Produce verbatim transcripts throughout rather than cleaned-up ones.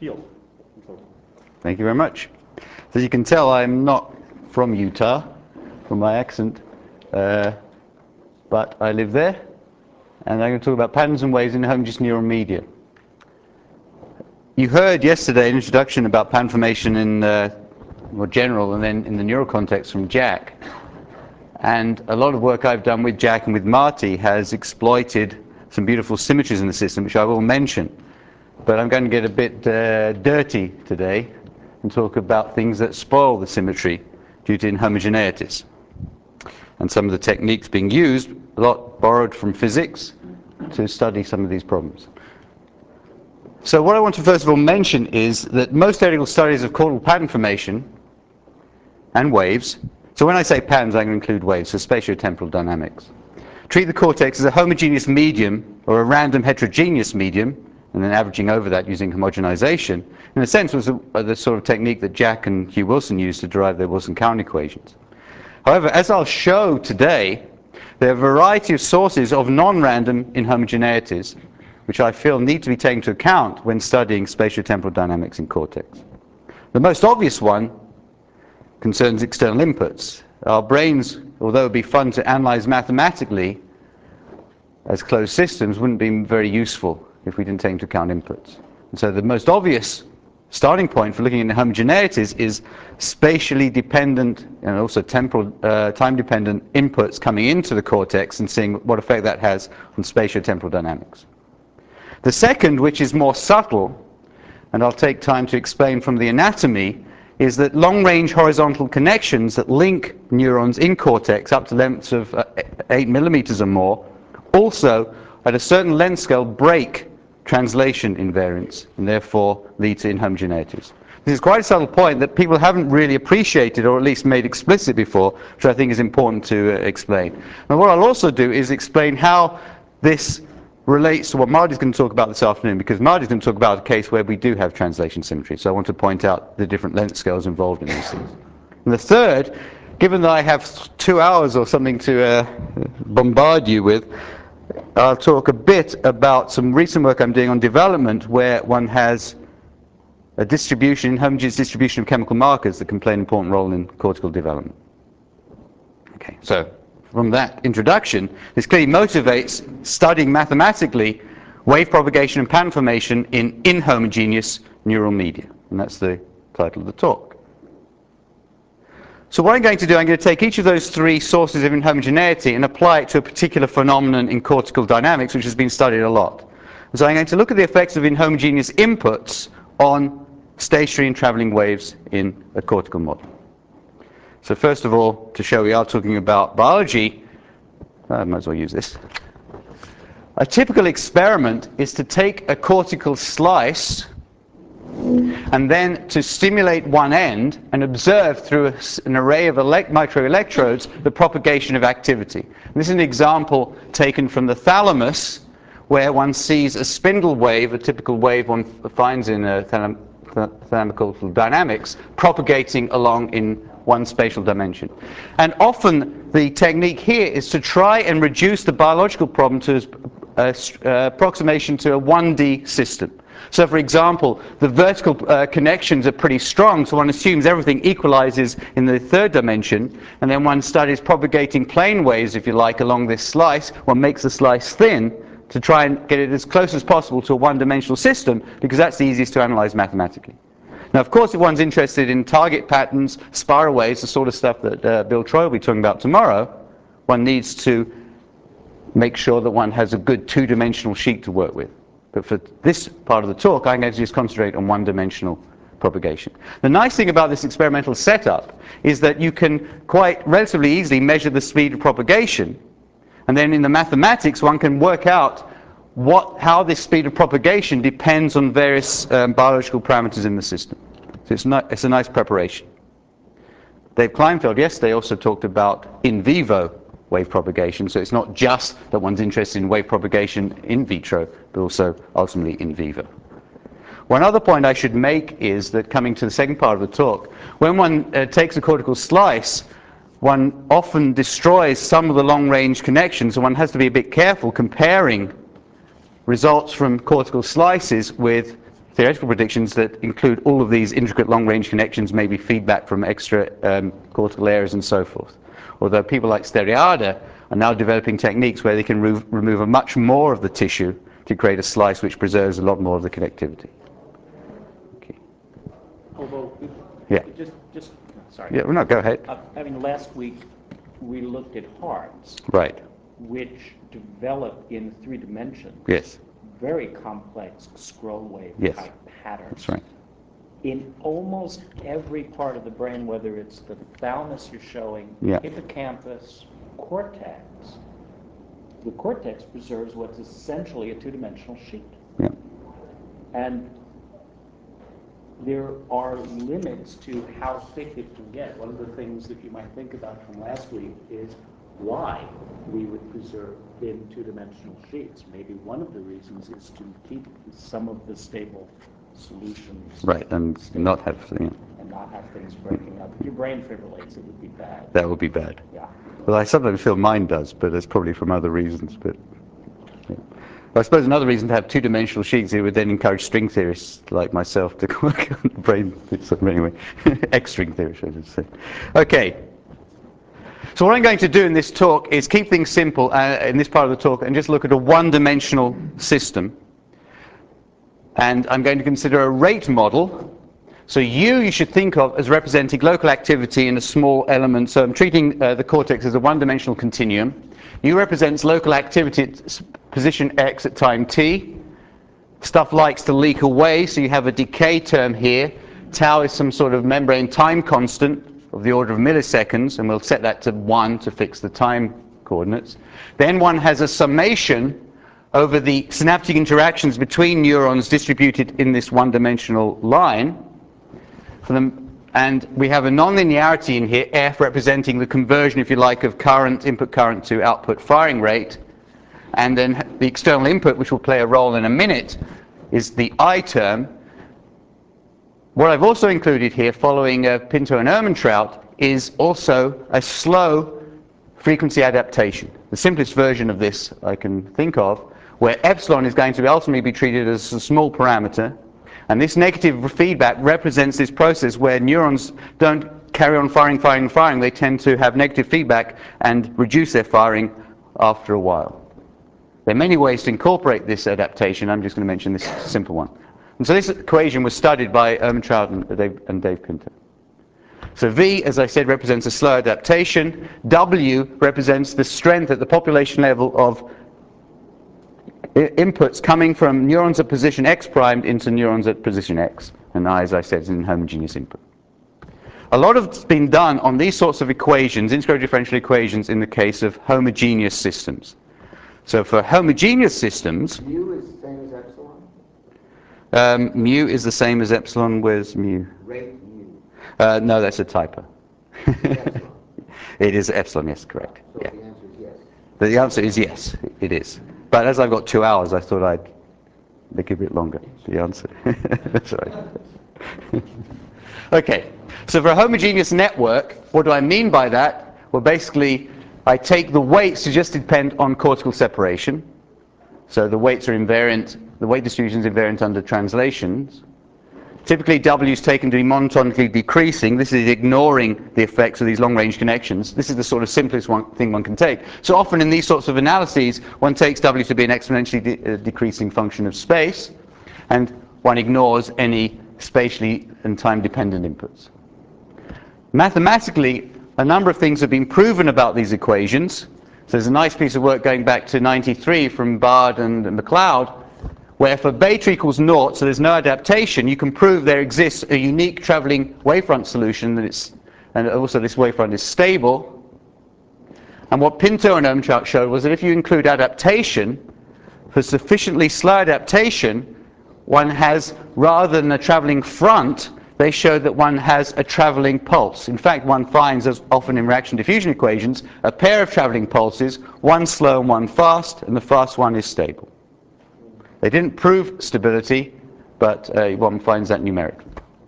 field. Thank you very much. As you can tell, I'm not from Utah, from my accent, uh, but I live there, and I'm going to talk about patterns and waves in homogeneous neural media. You heard yesterday an introduction about pattern formation in uh, more general, and then in the neural context from Jack. And a lot of work I've done with Jack and with Marty has exploited some beautiful symmetries in the system, which I will mention. But I'm going to get a bit uh, dirty today and talk about things that spoil the symmetry due to inhomogeneities. And some of the techniques being used, a lot borrowed from physics, to study some of these problems. So what I want to first of all mention is that most theoretical studies of causal pattern formation and waves, so when I say patterns, I can include waves, so spatiotemporal dynamics, treat the cortex as a homogeneous medium or a random heterogeneous medium, and then averaging over that using homogenization, in a sense was the, the sort of technique that Jack and Hugh Wilson used to derive their Wilson-Cowan equations. However, as I'll show today, there are a variety of sources of non-random inhomogeneities which I feel need to be taken into account when studying spatiotemporal dynamics in cortex. The most obvious one concerns external inputs. Our brains, although it would be fun to analyze mathematically as closed systems, wouldn't be very useful if we didn't take into account inputs. And so the most obvious starting point for looking at homogeneities is spatially dependent and also temporal, uh, time-dependent inputs coming into the cortex and seeing what effect that has on spatiotemporal dynamics. The second, which is more subtle, and I'll take time to explain from the anatomy, is that long-range horizontal connections that link neurons in cortex up to lengths of uh, eight millimeters or more also, at a certain length scale, break translation invariance and therefore lead to inhomogeneities. This is quite a subtle point that people haven't really appreciated or at least made explicit before, which I think is important to uh, explain. And what I'll also do is explain how this relates to what Marty's going to talk about this afternoon, because Marty's going to talk about a case where we do have translation symmetry. So I want to point out the different length scales involved in these things. And the third, given that I have two hours or something to uh, bombard you with, I'll talk a bit about some recent work I'm doing on development where one has a distribution, homogeneous distribution of chemical markers that can play an important role in cortical development. Okay, so from that introduction, this clearly motivates studying mathematically wave propagation and pattern formation in inhomogeneous neural media. And that's the title of the talk. So what I'm going to do, I'm going to take each of those three sources of inhomogeneity and apply it to a particular phenomenon in cortical dynamics, which has been studied a lot. So I'm going to look at the effects of inhomogeneous inputs on stationary and traveling waves in a cortical model. So first of all, to show we are talking about biology, I might as well use this. A typical experiment is to take a cortical slice and then to stimulate one end and observe through a, an array of elect microelectrodes the propagation of activity. And this is an example taken from the thalamus, where one sees a spindle wave, a typical wave one finds in uh, thalam thalamical dynamics, propagating along in one spatial dimension. And often the technique here is to try and reduce the biological problem to a, a, approximation to a one D system. So for example, the vertical uh, connections are pretty strong, so one assumes everything equalizes in the third dimension, and then one studies propagating plane waves, if you like, along this slice. One makes the slice thin to try and get it as close as possible to a one-dimensional system, because that's the easiest to analyze mathematically. Now, of course, if one's interested in target patterns, spiral waves, the sort of stuff that uh, Bill Troy will be talking about tomorrow, one needs to make sure that one has a good two-dimensional sheet to work with. But for this part of the talk, I'm going to just concentrate on one-dimensional propagation. The nice thing about this experimental setup is that you can quite relatively easily measure the speed of propagation. And then in the mathematics, one can work out what, how this speed of propagation depends on various um, biological parameters in the system. So it's, not, it's a nice preparation. Dave Kleinfeld yesterday also talked about in vivo wave propagation, so it's not just that one's interested in wave propagation in vitro, but also ultimately in vivo. One other point I should make is that, coming to the second part of the talk, when one uh, takes a cortical slice, one often destroys some of the long-range connections, and one has to be a bit careful comparing results from cortical slices with theoretical predictions that include all of these intricate long-range connections, maybe feedback from extra um, cortical areas and so forth. Although people like Stereada are now developing techniques where they can re remove a much more of the tissue to create a slice which preserves a lot more of the connectivity. Okay. Although, yeah. just, just, sorry. Yeah, well, no, go ahead. Uh, I mean, last week we looked at hearts. Right. Which develop in three dimensions. Yes. Very complex scroll wave yes. type patterns. That's right. In almost every part of the brain, whether it's the thalamus you're showing, yeah. hippocampus, cortex, the cortex preserves what's essentially a two-dimensional sheet. Yeah. And there are limits to how thick it can get. One of the things that you might think about from last week is why we would preserve thin two-dimensional sheets. Maybe one of the reasons is to keep some of the stable solutions. Right, and stable, not have yeah. and not have things breaking up. If your brain fibrillates, it would be bad. That would be bad. Yeah. Well, I sometimes feel mine does, but it's probably from other reasons. But yeah. I suppose another reason to have two-dimensional sheets, it would then encourage string theorists like myself to work on the brain bits. Anyway, X-string theorists, I should say. Okay. So what I'm going to do in this talk is keep things simple uh, in this part of the talk and just look at a one-dimensional system. And I'm going to consider a rate model. So U you should think of as representing local activity in a small element. So I'm treating uh, the cortex as a one-dimensional continuum. U represents local activity at position x at time t. Stuff likes to leak away, so you have a decay term here. Tau is some sort of membrane time constant of the order of milliseconds, and we'll set that to one to fix the time coordinates. Then one has a summation over the synaptic interactions between neurons distributed in this one-dimensional line. For them, and we have a nonlinearity in here, F, representing the conversion, if you like, of current, input current to output firing rate. And then the external input, which will play a role in a minute, is the I term. What I've also included here, following uh, Pinto and Ermentrout, is also a slow frequency adaptation. The simplest version of this I can think of, where epsilon is going to ultimately be treated as a small parameter. And this negative feedback represents this process where neurons don't carry on firing, firing, firing. They tend to have negative feedback and reduce their firing after a while. There are many ways to incorporate this adaptation. I'm just going to mention this simple one. And so this equation was studied by Ermentrout and Dave, and Dave Pinto. So V, as I said, represents a slow adaptation. W represents the strength at the population level of inputs coming from neurons at position x primed into neurons at position x. And I, as I said, is an inhomogeneous input. A lot has been done on these sorts of equations, integrated differential equations, in the case of homogeneous systems. So for homogeneous systems, mu is the same as epsilon? Um, mu is the same as epsilon. Where's mu? Rate mu. Uh, no, that's a typo. Epsilon. It is epsilon, yes, correct. So Yeah. the answer is yes. The answer is yes, it is. But as I've got two hours, I thought I'd make it a bit longer, the answer. That's right. Okay, so for a homogeneous network, what do I mean by that? Well, basically, I take the weights to just depend on cortical separation. So the weights are invariant, the weight distribution is invariant under translations. Typically, W is taken to be monotonically decreasing. This is ignoring the effects of these long-range connections. This is the sort of simplest one thing one can take. So often in these sorts of analyses, one takes W to be an exponentially de uh, decreasing function of space, and one ignores any spatially and time-dependent inputs. Mathematically, a number of things have been proven about these equations. So there's a nice piece of work going back to ninety-three from Bard and McLeod, where for beta equals naught, so there's no adaptation, you can prove there exists a unique traveling wavefront solution, that it's, and also this wavefront is stable. And what Pinto and Ermentrout showed was that if you include adaptation, for sufficiently slow adaptation, one has, rather than a traveling front, they showed that one has a traveling pulse. In fact, one finds, as often in reaction diffusion equations, a pair of traveling pulses, one slow and one fast, and the fast one is stable. They didn't prove stability, but uh, one finds that numerically.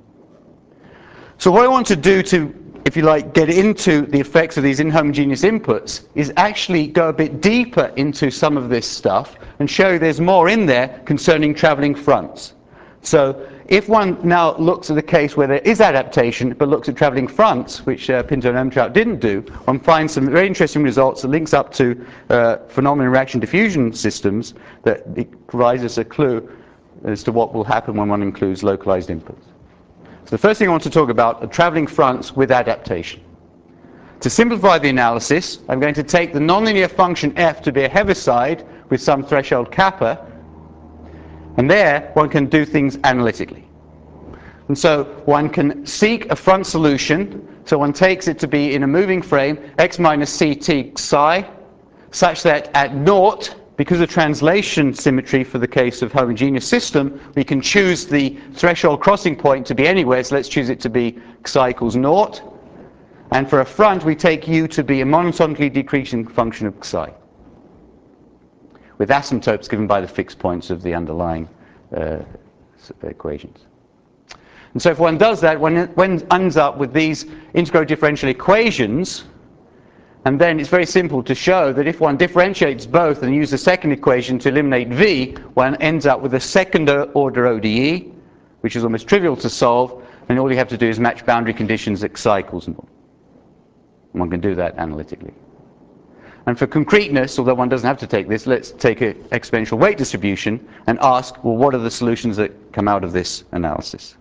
So what I want to do to, if you like, get into the effects of these inhomogeneous inputs is actually go a bit deeper into some of this stuff and show there's more in there concerning traveling fronts. So if one now looks at a case where there is adaptation, but looks at traveling fronts, which uh, Pinto and Ermentrout didn't do, one finds some very interesting results that links up to uh, phenomenon reaction diffusion systems that it provides us a clue as to what will happen when one includes localized inputs. So the first thing I want to talk about are traveling fronts with adaptation. To simplify the analysis, I'm going to take the nonlinear function f to be a Heaviside with some threshold kappa, and there one can do things analytically. And so one can seek a front solution, so one takes it to be in a moving frame x minus ct psi, such that at naught, because of translation symmetry for the case of homogeneous system, we can choose the threshold crossing point to be anywhere, so let's choose it to be psi equals naught. And for a front, we take u to be a monotonically decreasing function of psi, with asymptotes given by the fixed points of the underlying uh, equations. And so if one does that, one, one ends up with these integral differential equations, and then it's very simple to show that if one differentiates both and uses the second equation to eliminate v, one ends up with a second order O D E, which is almost trivial to solve, and all you have to do is match boundary conditions at psi equals naught. And one can do that analytically. And for concreteness, although one doesn't have to take this, let's take an exponential weight distribution and ask, well, what are the solutions that come out of this analysis?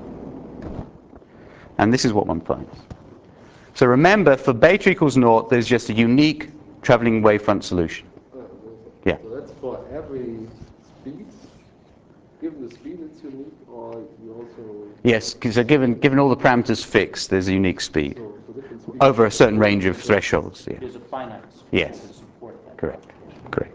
And this is what one finds. So remember, for beta equals naught, there's just a unique traveling wavefront solution. Uh, Yeah. So that's for every speed? Given the speed it's unique, or you also... Yes, so given, given all the parameters fixed, there's a unique speed So for different speeds... over a certain range of thresholds. Yeah. There's a finite speed Yes. to support that. Correct. Correct.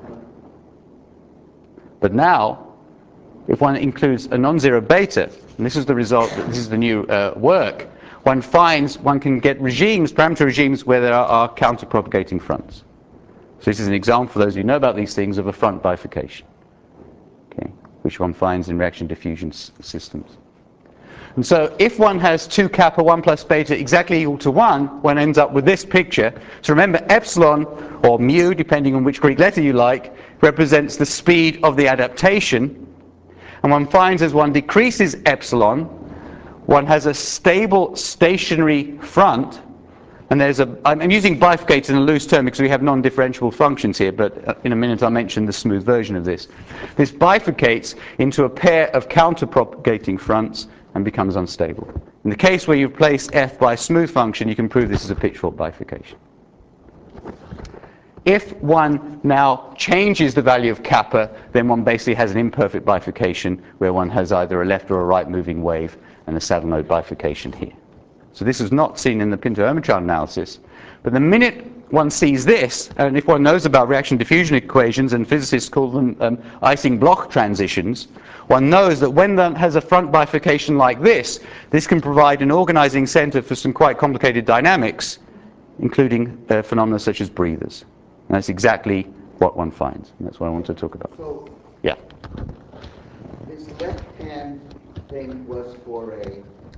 But now, if one includes a non-zero beta, and this is the result, this is the new uh, work, one finds one can get regimes, parameter regimes, where there are, are counter-propagating fronts. So this is an example, for those who know about these things, of a front bifurcation, okay, which one finds in reaction diffusion s systems. And so if one has two kappa, one plus beta exactly equal to one, one ends up with this picture. So remember, epsilon, or mu, depending on which Greek letter you like, represents the speed of the adaptation. And one finds as one decreases epsilon, one has a stable stationary front, and there's a, I'm using bifurcated in a loose term because we have non-differentiable functions here, but in a minute I'll mention the smooth version of this. This bifurcates into a pair of counter-propagating fronts and becomes unstable. In the case where you place f by a smooth function, you can prove this is a pitchfork bifurcation. If one now changes the value of kappa, then one basically has an imperfect bifurcation where one has either a left or a right moving wave and a saddle node bifurcation here. So this is not seen in the Pinto-Ermentrout analysis. But the minute one sees this, and if one knows about reaction diffusion equations, and physicists call them um, Ising-Bloch transitions, one knows that when one has a front bifurcation like this, this can provide an organizing center for some quite complicated dynamics, including uh, phenomena such as breathers. And that's exactly what one finds. And that's what I want to talk about. So Yeah. this left-hand thing was for a,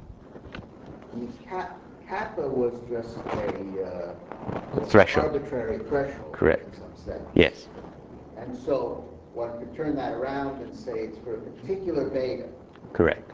I mean, cap, kappa was just a uh, Threshold. arbitrary threshold. Correct. In some sense. Yes. And so one could turn that around and say it's for a particular beta. Correct.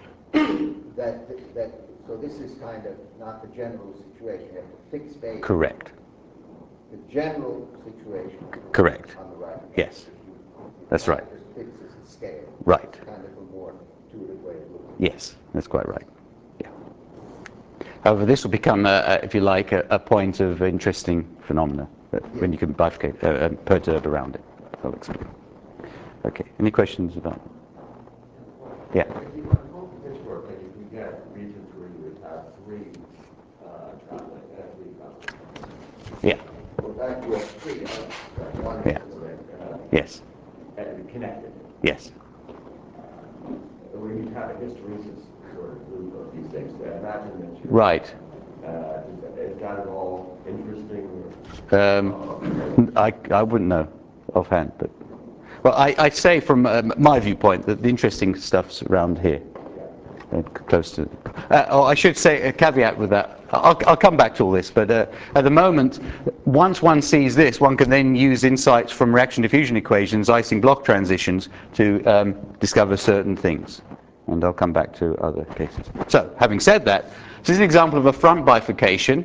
that, that, so this is kind of not the general situation. You have to fix beta. Correct. The general situation. Correct. On the right. Yes. That's right. Just fixes the scale. Right. It's kind of a more intuitive way of looking. Yes, that's quite right. Yeah. However, this will become, a, a, if you like, a, a point of interesting phenomena that Yeah. when you can bifurcate, uh, uh, perturb around it. I'll explain. Okay. Any questions about? Yeah. If you compose the pitchfork, then you can get regions where you would have three uh, traveling, uh, three traveling. Yeah. Well, that was three, uh, one Yeah. Uh, Yes. and connected. Yes. Where you have a hysteresis sort of loop of these things. I imagine that you. Right. Uh, is, that, is that at all interesting? Or, Um, I I wouldn't know offhand, but well, I I say from uh, my viewpoint that the interesting stuff's around here. Uh, close to, uh, oh, I should say a caveat with that. I'll, I'll come back to all this, but uh, at the moment, once one sees this, one can then use insights from reaction diffusion equations, Ising-Bloch transitions, to um, discover certain things. And I'll come back to other cases. So, having said that, this is an example of a front bifurcation.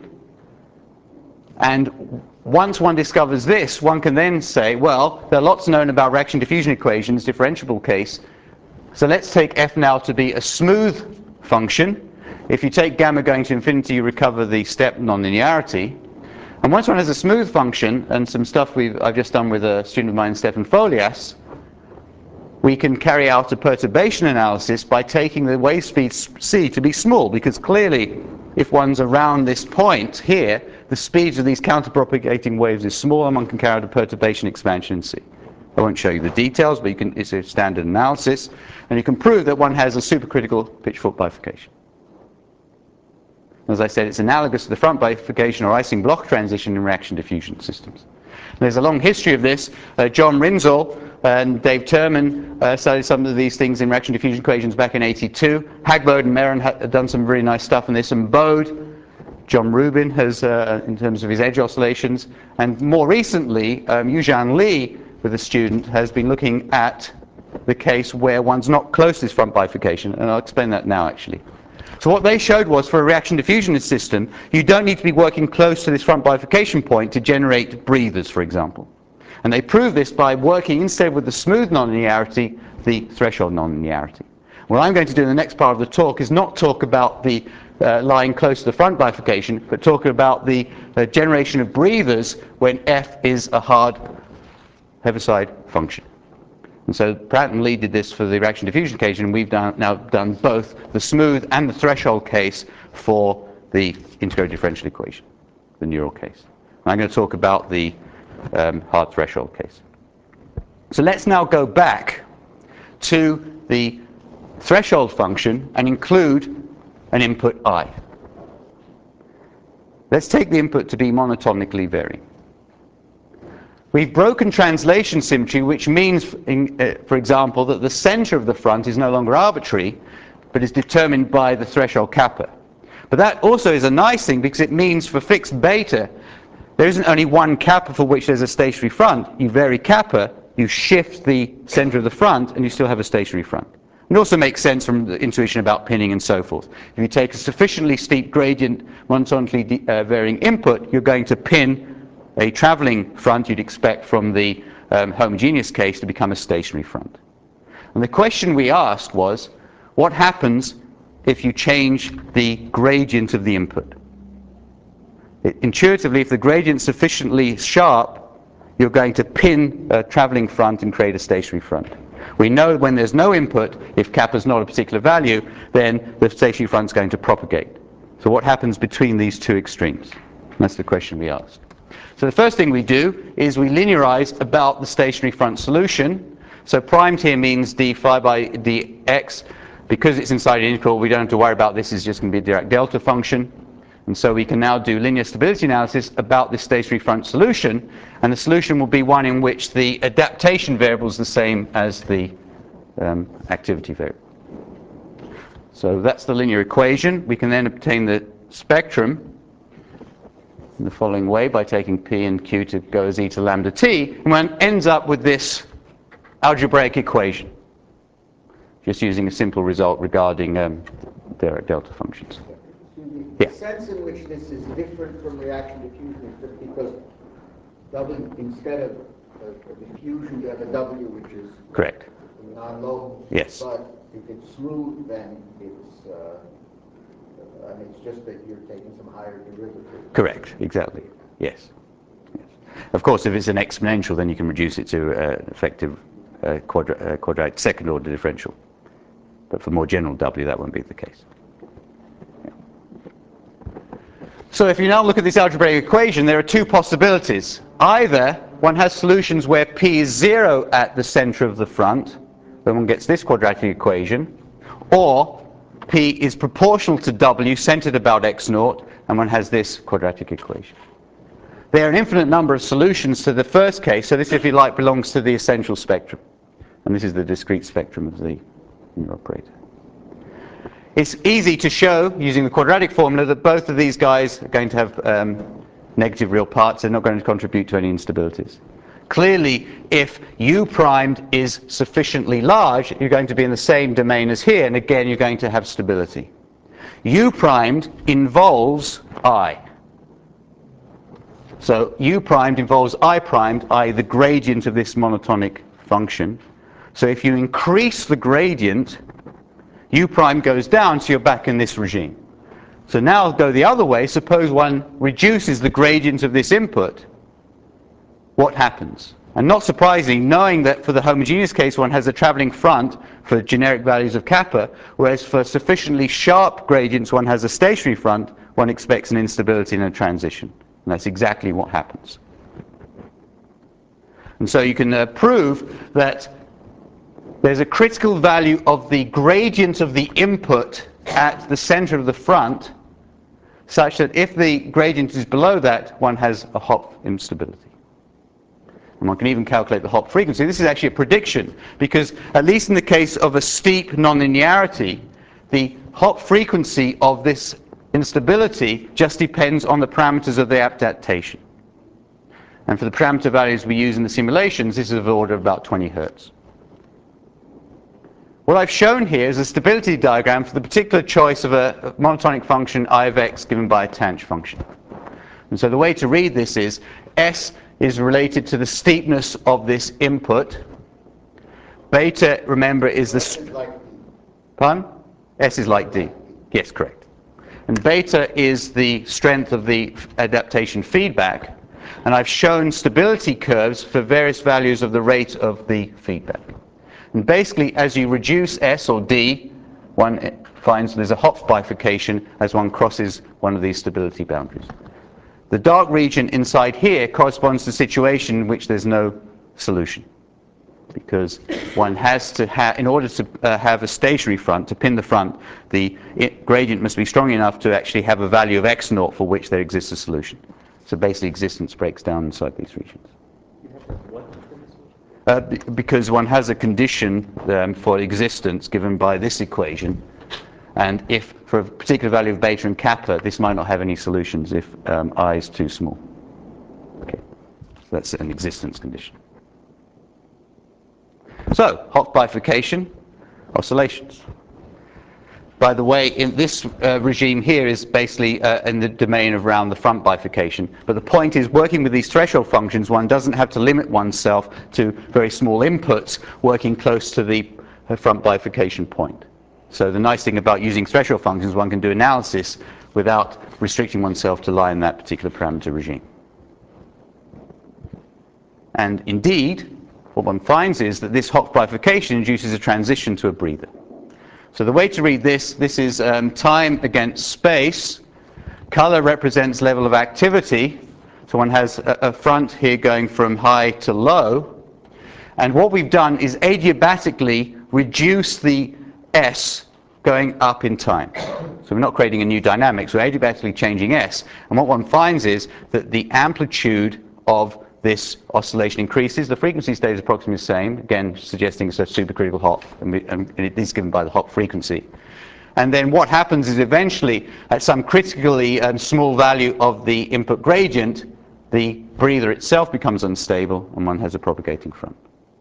And once one discovers this, one can then say, well, there are lots known about reaction diffusion equations, differentiable case. So let's take f now to be a smooth function. If you take gamma going to infinity, you recover the step nonlinearity. And once one has a smooth function, and some stuff we've, I've just done with a student of mine, Stefan Folias, we can carry out a perturbation analysis by taking the wave speed c to be small, because clearly if one's around this point here, the speeds of these counterpropagating waves is small, and one can carry out a perturbation expansion in c. I won't show you the details, but you can, it's a standard analysis, and you can prove that one has a supercritical pitchfork bifurcation. As I said, it's analogous to the front bifurcation or Ising-Bloch transition in reaction diffusion systems. There's a long history of this. Uh, John Rinzel and Dave Terman uh, studied some of these things in reaction diffusion equations back in eighty-two. Hagbode and Meron have done some really nice stuff on this, and Bode, John Rubin has, uh, in terms of his edge oscillations, and more recently, um, Yujian Li, with a student, has been looking at the case where one's not close to this front bifurcation, and I'll explain that now actually. So what they showed was, for a reaction diffusion system, you don't need to be working close to this front bifurcation point to generate breathers, for example. And they proved this by working instead with the smooth nonlinearity, the threshold nonlinearity. What I'm going to do in the next part of the talk is not talk about the uh, lying close to the front bifurcation, but talk about the uh, generation of breathers when f is a hard Heaviside function. And so Pratt and Lee did this for the reaction diffusion case, and we've done, now done both the smooth and the threshold case for the integrated differential equation, the neural case. And I'm going to talk about the um, hard threshold case. So let's now go back to the threshold function and include an input I. Let's take the input to be monotonically varying. We've broken translation symmetry, which means, in, uh, for example, that the center of the front is no longer arbitrary, but is determined by the threshold kappa. But that also is a nice thing, because it means for fixed beta, there isn't only one kappa for which there's a stationary front. You vary kappa, you shift the center of the front, and you still have a stationary front. It also makes sense from the intuition about pinning and so forth. If you take a sufficiently steep gradient, monotonically uh, varying input, you're going to pin a traveling front you'd expect from the um, homogeneous case to become a stationary front. And the question we asked was, what happens if you change the gradient of the input? It, intuitively, if the gradient's sufficiently sharp, you're going to pin a traveling front and create a stationary front. We know when there's no input, if kappa's not a particular value, then the stationary front's going to propagate. So what happens between these two extremes? That's the question we asked. So the first thing we do is we linearize about the stationary front solution. So primed here means d phi by dx. Because it's inside an integral, we don't have to worry about this. It's just going to be a Dirac delta function. And so we can now do linear stability analysis about this stationary front solution. And the solution will be one in which the adaptation variable is the same as the um, activity variable. So that's the linear equation. We can then obtain the spectrum in the following way by taking P and Q to go as e to lambda t, and one ends up with this algebraic equation, just using a simple result regarding um, Dirac delta functions. The Yeah. sense in which this is different from reaction diffusion is just because W, instead of a, a diffusion, you have a W which is Correct. non-local. Yes. But if it's smooth, then it's uh, I mean, it's just that you're taking some higher derivative. Correct, exactly, yes. yes. Of course, if it's an exponential, then you can reduce it to uh, effective uh, quadra uh, quadratic second order differential. But for more general W, that won't be the case. Yeah. So if you now look at this algebraic equation, there are two possibilities. Either one has solutions where P is zero at the center of the front, then one gets this quadratic equation, or P is proportional to W, centered about x naught, and one has this quadratic equation. There are an infinite number of solutions to the first case, so this, if you like, belongs to the essential spectrum. And this is the discrete spectrum of the linear operator. It's easy to show, using the quadratic formula, that both of these guys are going to have um, negative real parts. They're not going to contribute to any instabilities. Clearly, if U primed is sufficiently large, you're going to be in the same domain as here, and again you're going to have stability. U primed involves I. So U primed involves I primed, that is the gradient of this monotonic function. So if you increase the gradient, U prime goes down, so you're back in this regime. So now I'll go the other way. Suppose one reduces the gradient of this input. What happens? And not surprisingly, knowing that for the homogeneous case one has a traveling front for generic values of kappa, whereas for sufficiently sharp gradients one has a stationary front, one expects an instability in a transition. And that's exactly what happens. And so you can uh, prove that there's a critical value of the gradient of the input at the center of the front, such that if the gradient is below that, one has a Hopf instability. And one can even calculate the Hopf frequency. This is actually a prediction, because at least in the case of a steep nonlinearity, the Hopf frequency of this instability just depends on the parameters of the adaptation. And for the parameter values we use in the simulations, this is of the order of about twenty hertz. What I've shown here is a stability diagram for the particular choice of a monotonic function I of x given by a tanh function. And so the way to read this is S is related to the steepness of this input. Beta, remember, is the... S is like D. Pardon? S is like D. Yes, correct. And beta is the strength of the adaptation feedback. And I've shown stability curves for various values of the rate of the feedback. And basically, as you reduce S or D, one finds there's a Hopf bifurcation as one crosses one of these stability boundaries. The dark region inside here corresponds to a situation in which there's no solution, because one has to have, in order to uh, have a stationary front, to pin the front, the it, gradient must be strong enough to actually have a value of x naught for which there exists a solution. So basically existence breaks down inside these regions. Uh, b because one has a condition um, for existence given by this equation, and if for a particular value of beta and kappa, this might not have any solutions if um, I is too small. Okay, so that's an existence condition. So, Hopf bifurcation, oscillations. By the way, in this uh, regime here is basically uh, in the domain of around the front bifurcation. But the point is, working with these threshold functions, one doesn't have to limit oneself to very small inputs working close to the uh, front bifurcation point. So the nice thing about using threshold functions, one can do analysis without restricting oneself to lie in that particular parameter regime. And indeed, what one finds is that this Hopf bifurcation induces a transition to a breather. So the way to read this, this is um, time against space. Color represents level of activity. So one has a, a front here going from high to low. And what we've done is adiabatically reduce the S going up in time. So we're not creating a new dynamic, so we're adiabatically changing S. And what one finds is that the amplitude of this oscillation increases. The frequency stays approximately the same, again suggesting it's a supercritical Hopf, and, we, and it is given by the Hopf frequency. And then what happens is eventually, at some critically um, small value of the input gradient, the breather itself becomes unstable, and one has a propagating front.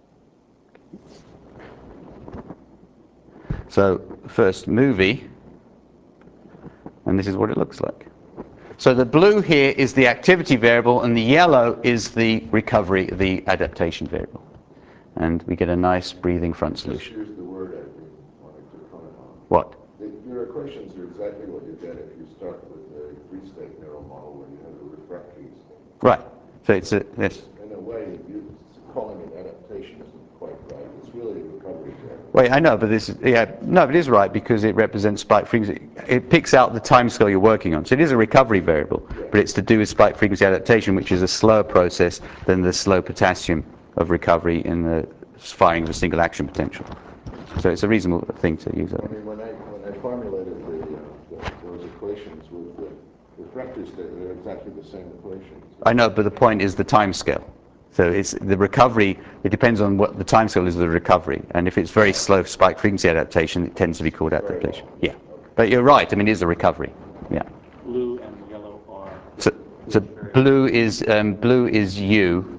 So, first movie, and this is what it looks like. So the blue here is the activity variable, and the yellow is the recovery, the adaptation variable. And we get a nice breathing front solution. Just use the word I've been wanting to comment on. What? The, your equations are exactly what you get if you start with a three-state neural model where you have a refractory state. Right. So it's a, yes. In a way, you, calling it adaptation isn't quite right. It's really a recovery variable. Wait, I know, but this is, yeah, no, but it is right because it represents spike frequency. It picks out the time scale you're working on. So it is a recovery variable, Yeah. but it's to do with spike frequency adaptation, which is a slower process than the slow potassium of recovery in the firing of a single action potential. So it's a reasonable thing to use. I mean, when I, when I formulated the, uh, the, those equations with the refractory state, they're exactly the same equations. I know, but the point is the time scale. So it's the recovery, it depends on what the time scale is of the recovery. And if it's very slow spike frequency adaptation, it tends to be called adaptation. Yeah. But you're right, I mean, it is a recovery. Yeah. Blue and yellow are... So, so blue is um, blue is U,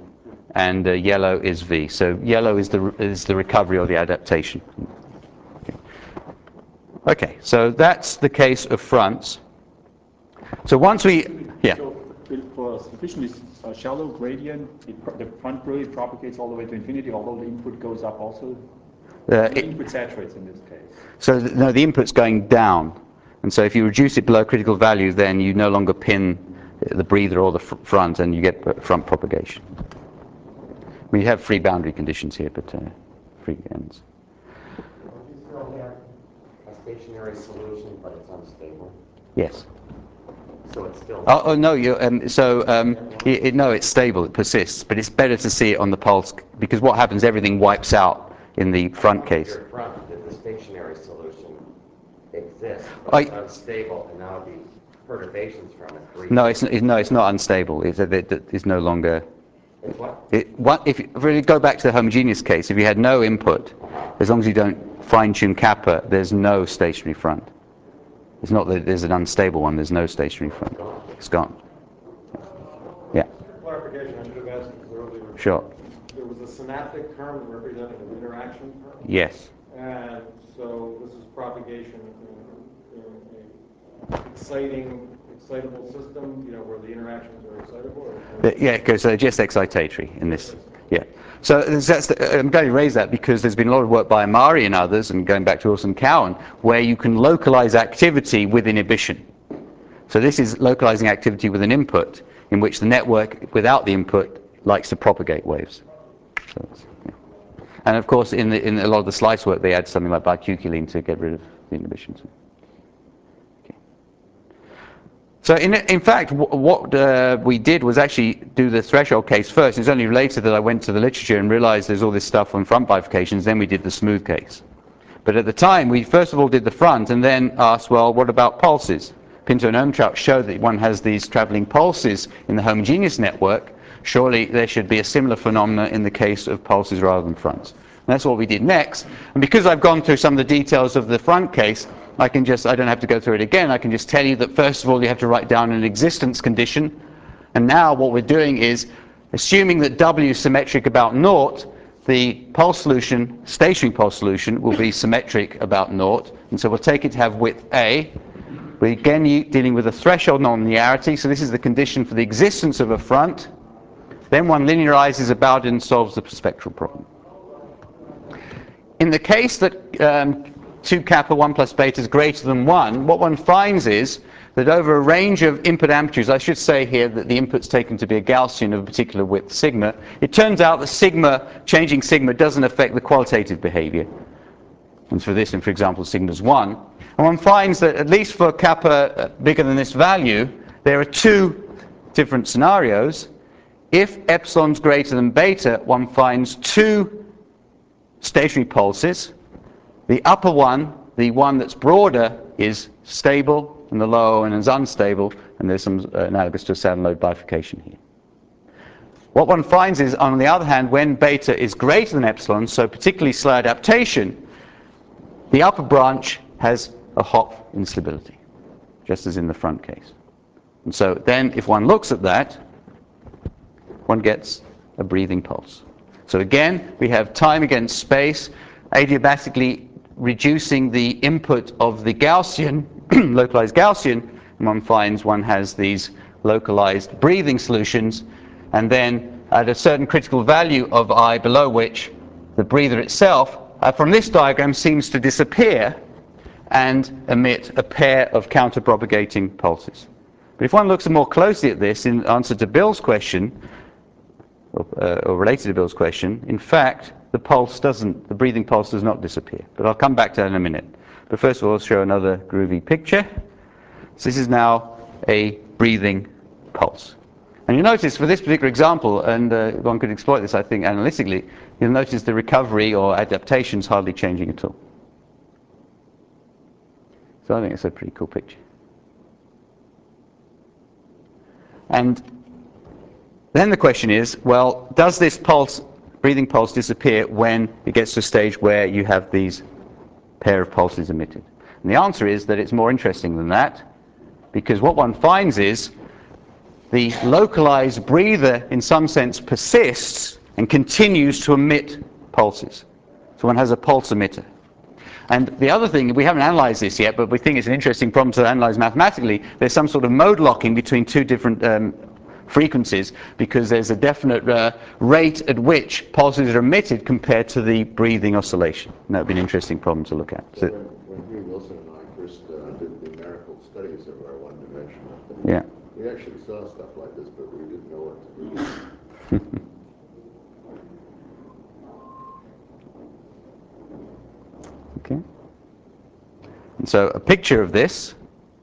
and uh, yellow is V. So yellow is the, is the recovery or the adaptation. Okay. Okay, so that's the case of fronts. So once we, yeah. So for a sufficiently uh, shallow gradient, it, pro- the front really propagates all the way to infinity, although the input goes up also. Uh, the it, input saturates in this case. so th- no, the input's going down. And so if you reduce it below critical value, then you no longer pin the breather or the fr- front, and you get front propagation. We have free boundary conditions here, but uh, free ends. Don't you still have a stationary solution, but it's unstable? Yes. So it's still... Oh, oh no, you um, so um, it, it, no, it's stable, it persists, but it's better to see it on the pulse, because what happens, everything wipes out in the front case. Your front, the, the stationary solution exists, I- but it's unstable, and now the perturbations from it... breathe. No, it's, it, no, it's not unstable. It's, it, it, it's no longer... It's what? It, what, if you really go back to the homogeneous case, if you had no input, as long as you don't fine-tune kappa, there's no stationary front. It's not that there's an unstable one, there's no stationary front. It's gone. Yeah. Clarification, I should have asked this earlier. Sure. There was a synaptic term that represented an interaction term. Yes. And so this is propagation in, in a exciting, excitable system, you know, where the interactions are excitable? Or, or Yeah, because they're just excitatory in this. Yeah. So that's the, I'm glad you raised that, because there's been a lot of work by Amari and others, and going back to Orson Cowan, where you can localize activity with inhibition. So this is localizing activity with an input, in which the network, without the input, likes to propagate waves. So that's, yeah. And of course, in, the, in a lot of the slice work, they add something like bicuculene to get rid of the inhibitions. So in, in fact, w what uh, we did was actually do the threshold case first. It's only later that I went to the literature and realized there's all this stuff on front bifurcations, then we did the smooth case. But at the time, we first of all did the front and then asked, well, what about pulses? Pinto and Ohmschaut showed that one has these traveling pulses in the homogeneous network. Surely there should be a similar phenomena in the case of pulses rather than fronts. And that's what we did next. And because I've gone through some of the details of the front case, I can just, I don't have to go through it again. I can just tell you that first of all, you have to write down an existence condition. And now what we're doing is, assuming that W is symmetric about naught, the pulse solution, stationary pulse solution, will be symmetric about naught. And so we'll take it to have width A. We're again dealing with a threshold nonlinearity. So this is the condition for the existence of a front. Then one linearizes about it and solves the spectral problem. In the case that um, two kappa one plus beta is greater than one, what one finds is that over a range of input amplitudes, I should say here that the input's taken to be a Gaussian of a particular width sigma, it turns out that sigma, changing sigma, doesn't affect the qualitative behavior. And for this, and for example, sigma's one. And one finds that at least for kappa bigger than this value, there are two different scenarios. If epsilon's greater than beta, one finds two stationary pulses. The upper one, the one that's broader, is stable, and the lower one is unstable, and there's some uh, analogous to a Saturn lobe bifurcation here. What one finds is, on the other hand, when beta is greater than epsilon, so particularly slow adaptation, the upper branch has a Hopf instability, just as in the front case. And so then, if one looks at that, one gets a breathing pulse. So again, we have time against space, adiabatically reducing the input of the Gaussian, localized Gaussian, and one finds one has these localized breathing solutions, and then at a certain critical value of I below which the breather itself, uh, from this diagram, seems to disappear and emit a pair of counter-propagating pulses. But if one looks more closely at this, in answer to Bill's question, or, uh, or related to Bill's question, in fact, the pulse doesn't, the breathing pulse does not disappear. But I'll come back to that in a minute. But first of all, I'll show another groovy picture. So this is now a breathing pulse. And you notice for this particular example, and uh, one could exploit this, I think, analytically, you'll notice the recovery or adaptation is hardly changing at all. So I think it's a pretty cool picture. And then the question is, well, does this pulse, breathing pulse, disappear when it gets to a stage where you have these pair of pulses emitted? And the answer is that it's more interesting than that, because what one finds is the localized breather, in some sense, persists and continues to emit pulses. So one has a pulse emitter. And the other thing, we haven't analyzed this yet, but we think it's an interesting problem to analyze mathematically. There's some sort of mode locking between two different um, frequencies, because there's a definite uh, rate at which pulses are emitted compared to the breathing oscillation. And that would be an interesting problem to look at. So So, when, when Huey Wilson and I first uh, did numerical studies of our one-dimensional, yeah. we actually saw stuff like this, but we didn't know what to do. Okay. And so a picture of this,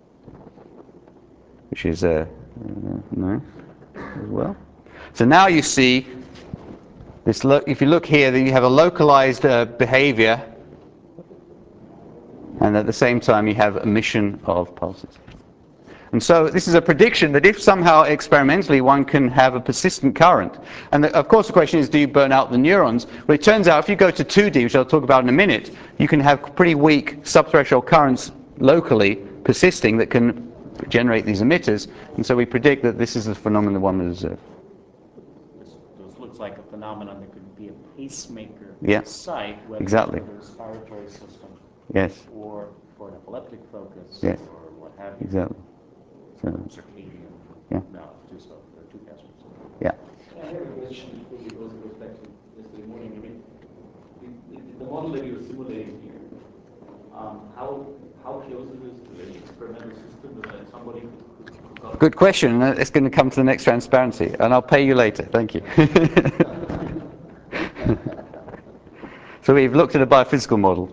which is uh, uh, nice as well. So now you see this. Look, if you look here, then you have a localized uh, behavior, and at the same time you have emission of pulses. And so this is a prediction that if somehow experimentally one can have a persistent current, and the, of course the question is, do you burn out the neurons? Well, it turns out if you go to two D, which I'll talk about in a minute, you can have pretty weak subthreshold currents locally persisting that can generate these emitters. And so we predict that this is the phenomenon one would observe. This, this looks like a phenomenon that could be a pacemaker Yeah, site, whether exactly. it's for the respiratory system Yes, or for an epileptic focus Yes. or what have you. exactly. So, Circadian. Yeah. No, two stuff. There are two gases. yeah. I have a question before we go to back to yesterday morning. I mean, the, the, the model that you're simulating here, um, how how close it is to the experimental system that somebody could, could Good question. and It's going to come to the next transparency, and I'll pay you later. Thank you. So we've looked at a biophysical model.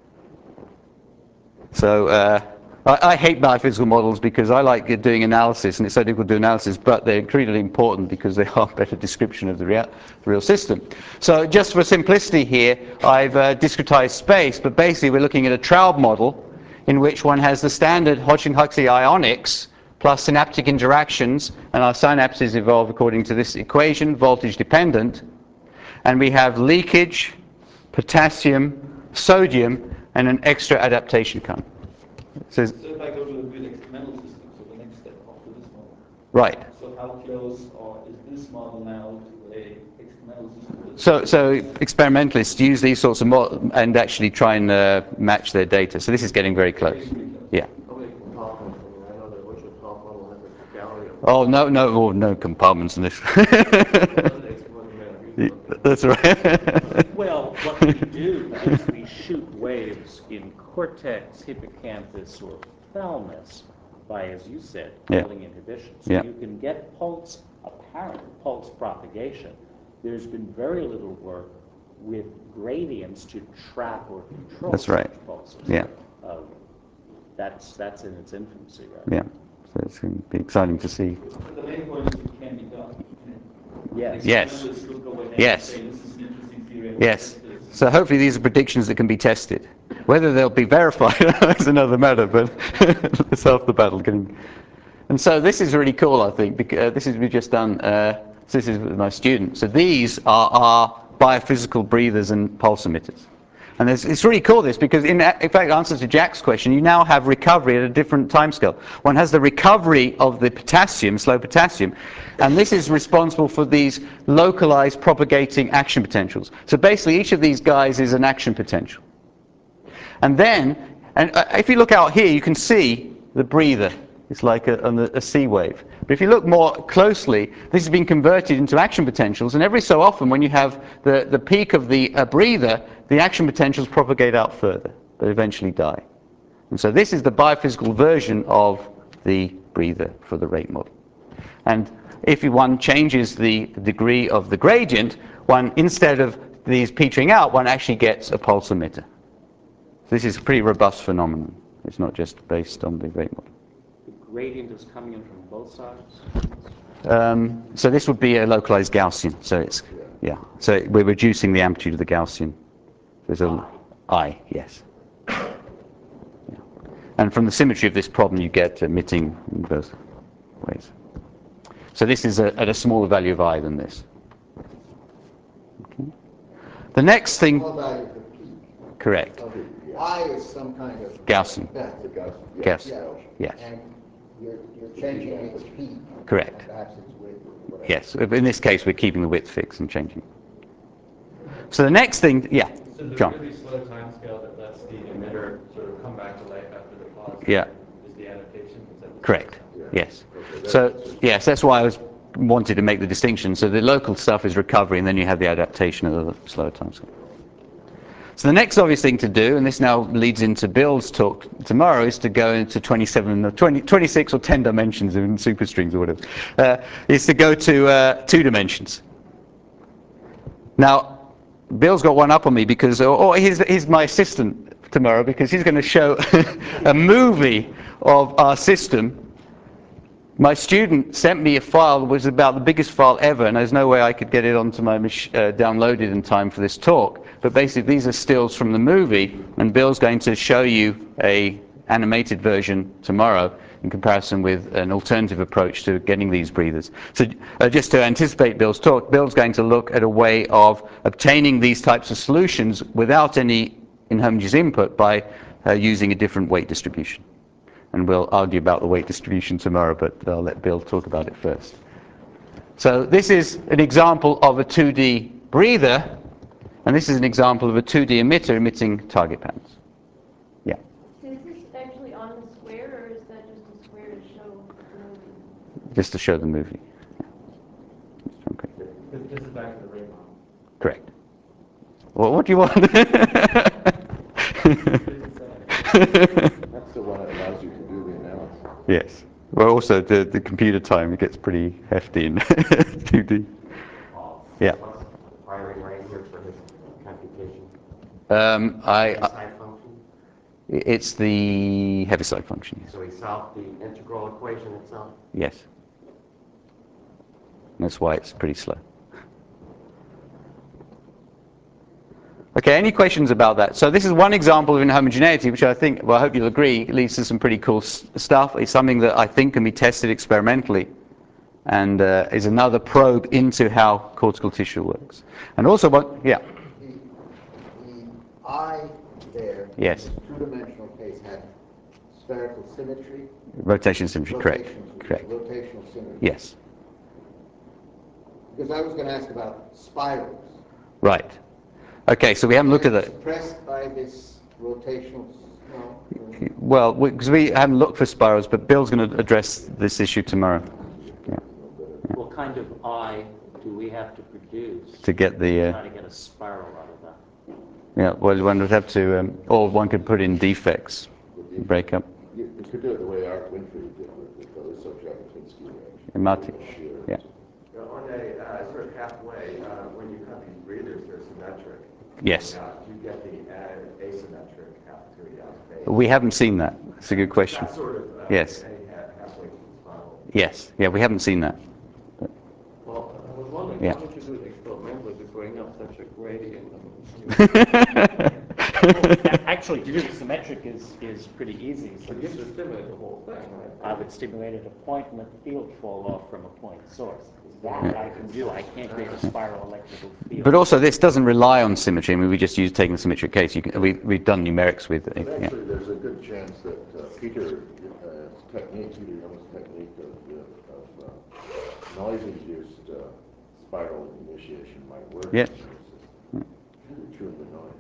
So uh, I, I hate biophysical models because I like doing analysis, and it's so difficult to do analysis, but they're incredibly important because they are a better description of the, rea the real system. So just for simplicity here, I've uh, discretized space, but basically we're looking at a Traub model in which one has the standard Hodgkin-Huxley ionics plus synaptic interactions, and our synapses evolve according to this equation, voltage dependent, and we have leakage, potassium, sodium, and an extra adaptation current. So, So if I go to a real experimental system, so the next step after this model. right. So how close or is this model now to a experimental system? So, so experimentalists use these sorts of models and actually try and uh, match their data. So this is getting very close. Yeah. How many compartments? I mean, I know that original top model has a gallery of. Oh no, no, oh, no compartments in this. That's right. Well, what we do is we shoot waves in cortex, hippocampus, or thalamus by, as you said, Yeah. killing inhibition. So Yeah. you can get pulse, apparent pulse propagation. There's been very little work with gradients to trap or control That's right. such pulses. Yeah. Uh, that's that's in its infancy, right? Yeah. So it's going to be exciting to see. The main point is it can be done. Yes. Yes. Experimentalists could go ahead and Yes. say, this is an interesting theory. and Yes. test this. So hopefully these are predictions that can be tested. Whether they'll be verified is another matter, but it's half the battle. Getting... And so this is really cool, I think, because uh, this is we've just done. Uh, so this is with my student. So these are our biophysical breathers and pulse emitters. And it's, it's really cool, this, because in, in fact, answer to Jack's question, you now have recovery at a different timescale. One has the recovery of the potassium, slow potassium, and this is responsible for these localized propagating action potentials. So basically, each of these guys is an action potential. And then, and uh, if you look out here, you can see the breather. It's like a, a, a C wave. But if you look more closely, this has been converted into action potentials, and every so often when you have the, the peak of the uh, breather, the action potentials propagate out further, but eventually die. And so this is the biophysical version of the breather for the rate model. And if one changes the degree of the gradient, one, instead of these petering out, one actually gets a pulse emitter. So this is a pretty robust phenomenon. It's not just based on the rate model. The gradient is coming in from both sides. Um, so this would be a localized Gaussian. So it's, yeah. So we're reducing the amplitude of the Gaussian. There's a I, yes. Yeah. And from the symmetry of this problem, you get emitting in both ways. So this is a, at a smaller value of I than this. Okay. The next thing, Small value of the peak. correct, Of it. Y is some kind of. Gaussian. That's a Gaussian. Yes. Yeah. Yes. And you're, you're changing its peak. Correct. And perhaps its width or whatever. Yes. In this case, we're keeping the width fixed and changing. So the next thing, yeah, So the John. really slow timescale that lets the emitter sort of come back to life after the pause Yeah. is the adaptation? Is that the Correct. slow time? Yes. So yes, that's why I was wanted to make the distinction. So the local stuff is recovery, and then you have the adaptation of the slower timescale. So the next obvious thing to do, and this now leads into Bill's talk tomorrow, is to go into twenty-seven or twenty, twenty-six or ten dimensions in superstrings or whatever, uh, is to go to uh, two dimensions. Now, Bill's got one up on me because, or, or he's, he's my assistant tomorrow because he's going to show a movie of our system. My student sent me a file that was about the biggest file ever, and there's no way I could get it onto my mach- uh, downloaded in time for this talk. But basically, these are stills from the movie, and Bill's going to show you a animated version tomorrow in comparison with an alternative approach to getting these breathers. So uh, just to anticipate Bill's talk, Bill's going to look at a way of obtaining these types of solutions without any inhomogeneous input by uh, using a different weight distribution. And we'll argue about the weight distribution tomorrow, but I'll let Bill talk about it first. So this is an example of a two D breather, and this is an example of a two D emitter emitting target patterns. Yeah. Is this actually on the square, or is that just a square to show the movie? Just to show the movie. Okay. This, this is back to the rate model. Correct. Well, what do you want? That's the one that allows you to do the analysis. Yes. Well, also the, the computer time, it gets pretty hefty in two D. Yeah. What's the firing rate here for his computation? Um, I, Heaviside function? it's the Heaviside function. Yes. So he solved the integral equation itself? Yes. That's why it's pretty slow. Okay, any questions about that? So this is one example of inhomogeneity, which I think, well, I hope you'll agree, leads to some pretty cool s- stuff. It's something that I think can be tested experimentally, and uh, is another probe into how cortical tissue works. And also, what? Yeah. The, the eye there, Yes. in this two-dimensional case, had spherical symmetry. Rotation symmetry. Correct. Rotation, Correct. Rotational symmetry. Yes. Because I was going to ask about spirals. Right. Okay, so we haven't looked at that. Suppressed by this rotational, no? Well, because we, we haven't looked for spirals, but Bill's going to address this issue tomorrow. Yeah. What kind of eye do we have to produce To get the. Uh, try to get a spiral out of that? yeah. Well, one would have to, um, or one could put in defects, break up. You, you could do it the way Art Winfrey did with the Iso-Jabotinsky reaction. And Marty. Shear. Yeah. You know, on a uh, sort of halfway, uh, when you have these breathers, they're symmetric. Yes. Now, do you get the uh, asymmetric amplitude out of phase? We haven't seen that. That's a good question. That's sort of uh, Yes. a ha- halfway to the spiral. Yes. Yeah, we haven't seen that. Well, I was wondering, Yeah. why don't you do it experimentally to bring up such a gradient? Well, actually, to do the symmetric is, is pretty easy. So But you have to stimulate the whole thing, right? I would stimulate at a point and let the field fall off from a point source. That I can do. I can't create a spiral electrical field. But also, this doesn't rely on symmetry. I mean, we just use taking the symmetric case. You can, we, we've done numerics with it. But Yeah. actually, there's a good chance that uh, Peter's uh, technique, Peter Young's technique of, of uh, noise-induced uh, spiral initiation might work. Yeah. in your system. To tune the noise.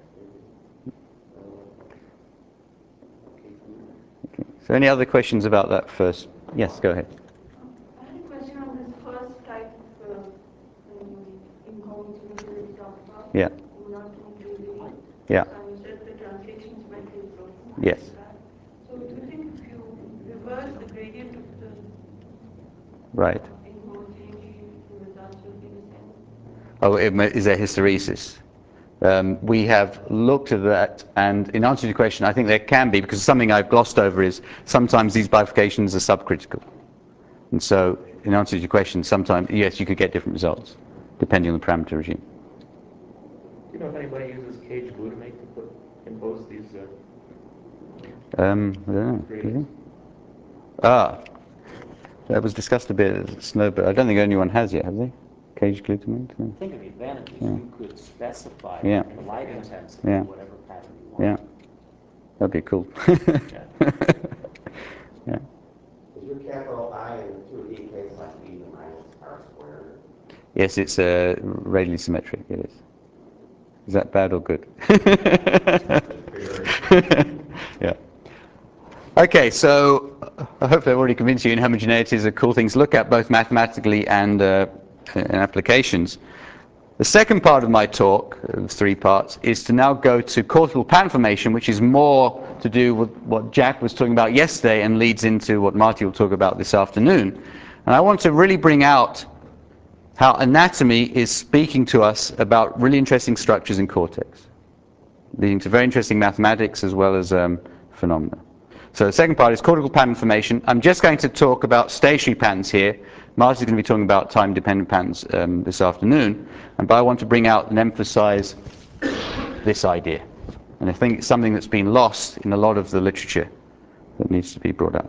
Okay. So, any other questions about that first? Yes, go ahead. I had a question on this first type of uh, inhomogeneity that you talked about. Yeah. Not including. Yeah. And you said the translations might be from. Yes. So do you think if you reverse the gradient of the Right. inhomogeneity, the results will be the same? Oh, it, ma- is there hysteresis? Um, we have looked at that, and in answer to your question, I think there can be, because something I've glossed over is sometimes these bifurcations are subcritical. And so, in answer to your question, sometimes, yes, you could get different results, depending on the parameter regime. Do you know if anybody uses cage glutamate to put impose these uh, Um, I don't know. Do gradients? you? Ah, that was discussed a bit at Snow, but I don't think anyone has yet, have they? Cage glutamate? No. I think of the advantage is Yeah. you could specify Yeah. the light intensity, Yeah. whatever pattern you want. Yeah. That'd be cool. Yeah. Is your capital I in the two D case like e to minus r squared? Yes, it's uh, radially symmetric, it is. Is that bad or good? Yeah. Okay, so uh, I hope I've already convinced you in homogeneity is a cool thing to look at, both mathematically and uh, in applications. The second part of my talk, of three parts, is to now go to cortical pattern formation, which is more to do with what Jack was talking about yesterday and leads into what Marty will talk about this afternoon. And I want to really bring out how anatomy is speaking to us about really interesting structures in cortex, leading to very interesting mathematics as well as um, phenomena. So the second part is cortical pattern formation. I'm just going to talk about stationary patterns here. Marty's going to be talking about time-dependent patterns um, this afternoon. And but I want to bring out and emphasize this idea. And I think it's something that's been lost in a lot of the literature that needs to be brought up.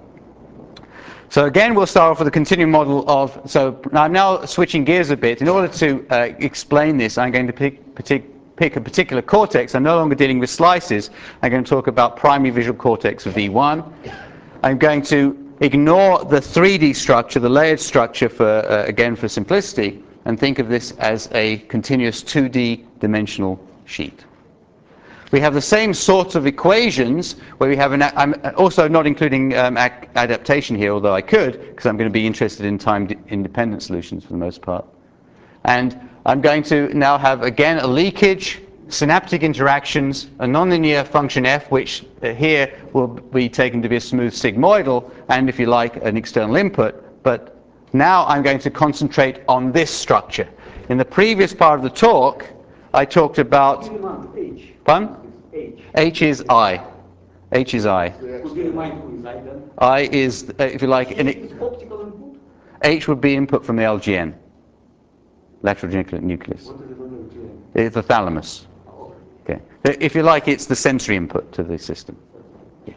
So again, we'll start off with a continuum model of, so I'm now switching gears a bit. In order to uh, explain this, I'm going to pick, pick, pick a particular cortex. I'm no longer dealing with slices. I'm going to talk about primary visual cortex of V one. I'm going to ignore the three D structure, the layered structure, for uh, again for simplicity, and think of this as a continuous two D dimensional sheet. We have the same sorts of equations where we have an, I'm also not including um, adaptation here, although I could, because I'm going to be interested in time-independent solutions for the most part. And I'm going to now have, again, a leakage, synaptic interactions, a nonlinear function f, which uh, here will be taken to be a smooth sigmoidal, and if you like, an external input. But now I'm going to concentrate on this structure. In the previous part of the talk, I talked about... H. Pardon? H. H is I. H is I. Could you remind who is I then? I is, uh, if you like, an, H is optical input? H would be input from the L G N, lateral geniculate nucleus. What is the L G N? It's the thalamus. Oh, Okay. If you like, it's the sensory input to the system. Yeah.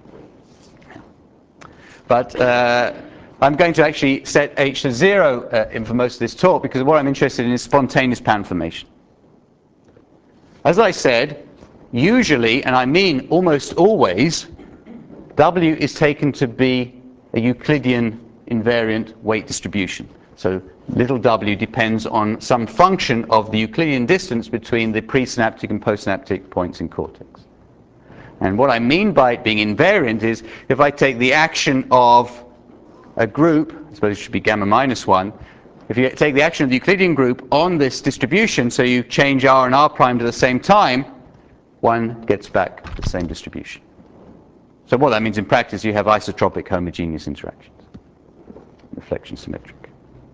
But uh, I'm going to actually set H to zero uh, in for most of this talk, because what I'm interested in is spontaneous pattern formation. As I said, usually, and I mean almost always, W is taken to be a Euclidean invariant weight distribution. So little w depends on some function of the Euclidean distance between the presynaptic and postsynaptic points in cortex. And what I mean by it being invariant is if I take the action of a group, I suppose it should be gamma minus one, if you take the action of the Euclidean group on this distribution, so you change R and R prime to the same time, one gets back the same distribution. So what that means in practice, you have isotropic homogeneous interactions, reflection symmetric.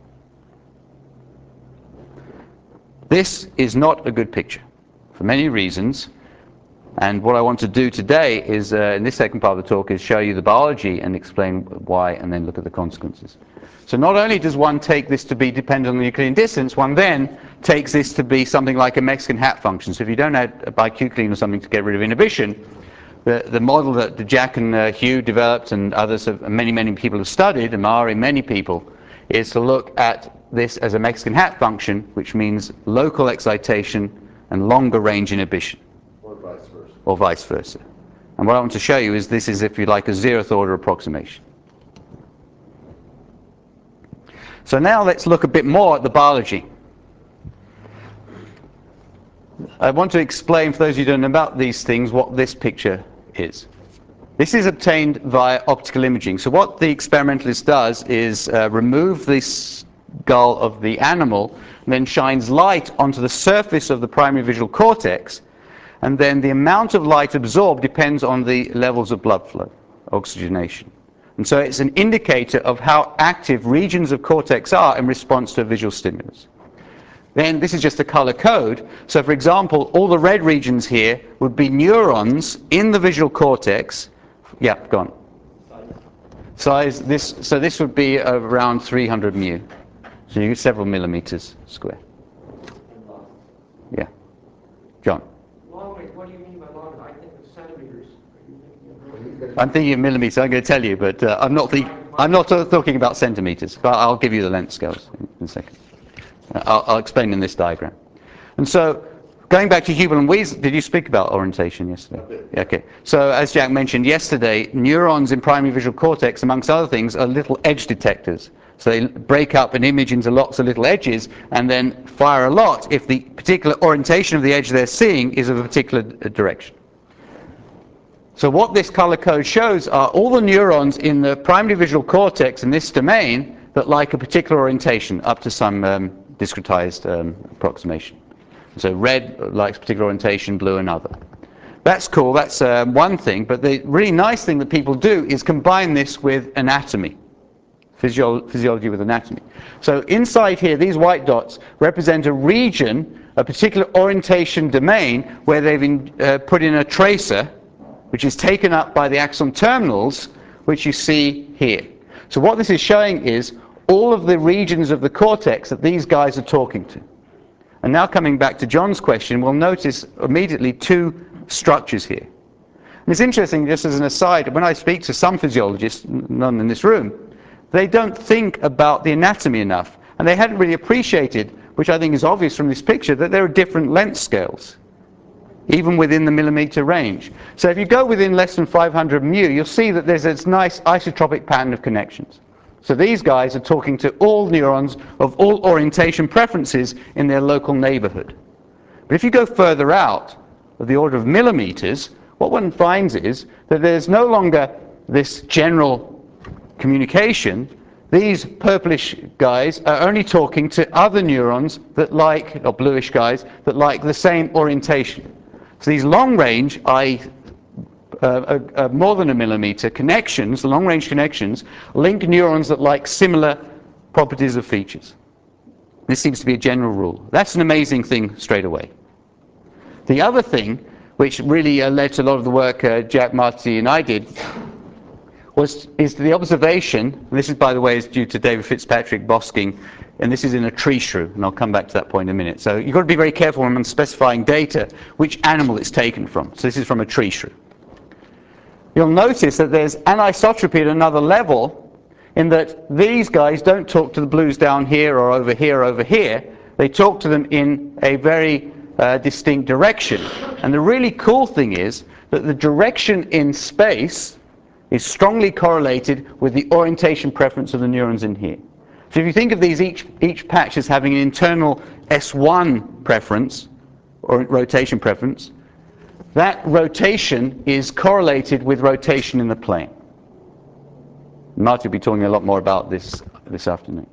This is not a good picture for many reasons. And what I want to do today is, uh, in this second part of the talk, is show you the biology and explain why, and then look at the consequences. So not only does one take this to be dependent on the Euclidean distance, one then takes this to be something like a Mexican hat function. So if you don't add a bicucline or something to get rid of inhibition, the, the model that Jack and uh, Hugh developed and others, have, many, many people have studied, Amari, many people, is to look at this as a Mexican hat function, which means local excitation and longer range inhibition. Or vice versa. Or vice versa. And what I want to show you is this is, if you like, a zeroth order approximation. So now let's look a bit more at the biology. I want to explain, for those of you who don't know about these things, what this picture is. This is obtained via optical imaging. So what the experimentalist does is uh, remove the skull of the animal, and then shines light onto the surface of the primary visual cortex, and then the amount of light absorbed depends on the levels of blood flow, oxygenation. And so it's an indicator of how active regions of cortex are in response to a visual stimulus. Then this is just a color code. So for example, all the red regions here would be neurons in the visual cortex. Yeah, go on. Size, this, so this would be around three hundred mu. So you get several millimeters square. Yeah. John. Long range, what do you mean by long? I think of centimeters. Are you thinking of I'm thinking of millimeters. I'm going to tell you, but uh, I'm not. The, I'm not talking about centimeters. But I'll give you the length scales in a second. I'll, I'll explain in this diagram. And so, going back to Hubel and Wiesel, did you speak about orientation yesterday? Yeah, okay. So, as Jack mentioned yesterday, neurons in primary visual cortex, amongst other things, are little edge detectors. So they break up an image into lots of little edges and then fire a lot if the particular orientation of the edge they're seeing is of a particular direction. So what this color code shows are all the neurons in the primary visual cortex in this domain that like a particular orientation up to some um, discretized um, approximation. So red likes particular orientation, blue another. That's cool, that's uh, one thing, but the really nice thing that people do is combine this with anatomy. Physio physiology with anatomy. So inside here, these white dots represent a region, a particular orientation domain, where they've in, uh, put in a tracer, which is taken up by the axon terminals, which you see here. So what this is showing is all of the regions of the cortex that these guys are talking to. And now coming back to John's question, we'll notice immediately two structures here. And it's interesting, just as an aside, when I speak to some physiologists, none in this room, they don't think about the anatomy enough. And they hadn't really appreciated, which I think is obvious from this picture, that there are different length scales, even within the millimeter range. So if you go within less than five hundred mu, you'll see that there's this nice isotropic pattern of connections. So these guys are talking to all neurons of all orientation preferences in their local neighborhood. But if you go further out, of the order of millimeters, what one finds is that there's no longer this general communication. These purplish guys are only talking to other neurons that like, or bluish guys, that like the same orientation. So these long-range, I, uh, uh, uh, more than a millimeter connections, long-range connections, link neurons that like similar properties of features. This seems to be a general rule. That's an amazing thing straight away. The other thing, which really uh, led to a lot of the work uh, Jack, Marty, and I did, was is the observation. And this is, by the way, is due to David Fitzpatrick Bosking, and this is in a tree shrew, and I'll come back to that point in a minute. So you've got to be very careful when I'm specifying data, which animal it's taken from. So this is from a tree shrew. You'll notice that there's anisotropy at another level, in that these guys don't talk to the blues down here or over here or over here. They talk to them in a very uh, distinct direction. And the really cool thing is that the direction in space is strongly correlated with the orientation preference of the neurons in here. So if you think of these, each, each patch as having an internal S one preference, or rotation preference, that rotation is correlated with rotation in the plane. Marty will be talking a lot more about this this afternoon.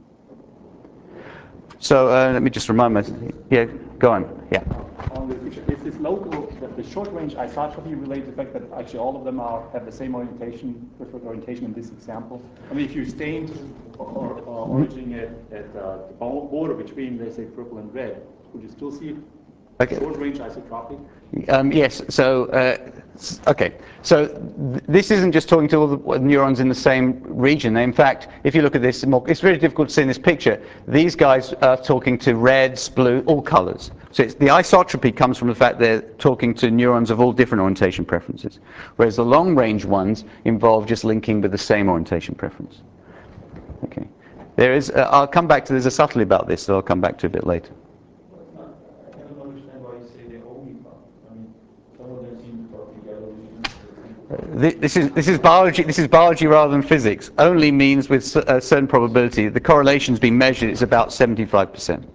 So uh, let me just remind myself. Yeah, go on. Yeah. On this picture, is this local, the, the short-range isotropy related to the fact that actually all of them are have the same orientation, preferred orientation in this example? I mean, if you stained or, or, or origin at, at uh, the border between, let's say, purple and red, would you still see Okay. short-range isotropic? Um, yes, so, uh, okay, so th this isn't just talking to all the neurons in the same region. In fact, if you look at this, it's very difficult to see in this picture. These guys are talking to reds, blue, all colors. So it's, the isotropy comes from the fact they're talking to neurons of all different orientation preferences, whereas the long-range ones involve just linking with the same orientation preference. Okay, there is, uh, I'll come back to, there's a subtlety about this that I'll come back to a bit later. This is this is biology. This is biology rather than physics. Only means with a certain probability. The correlation's been measured. It's about seventy-five percent.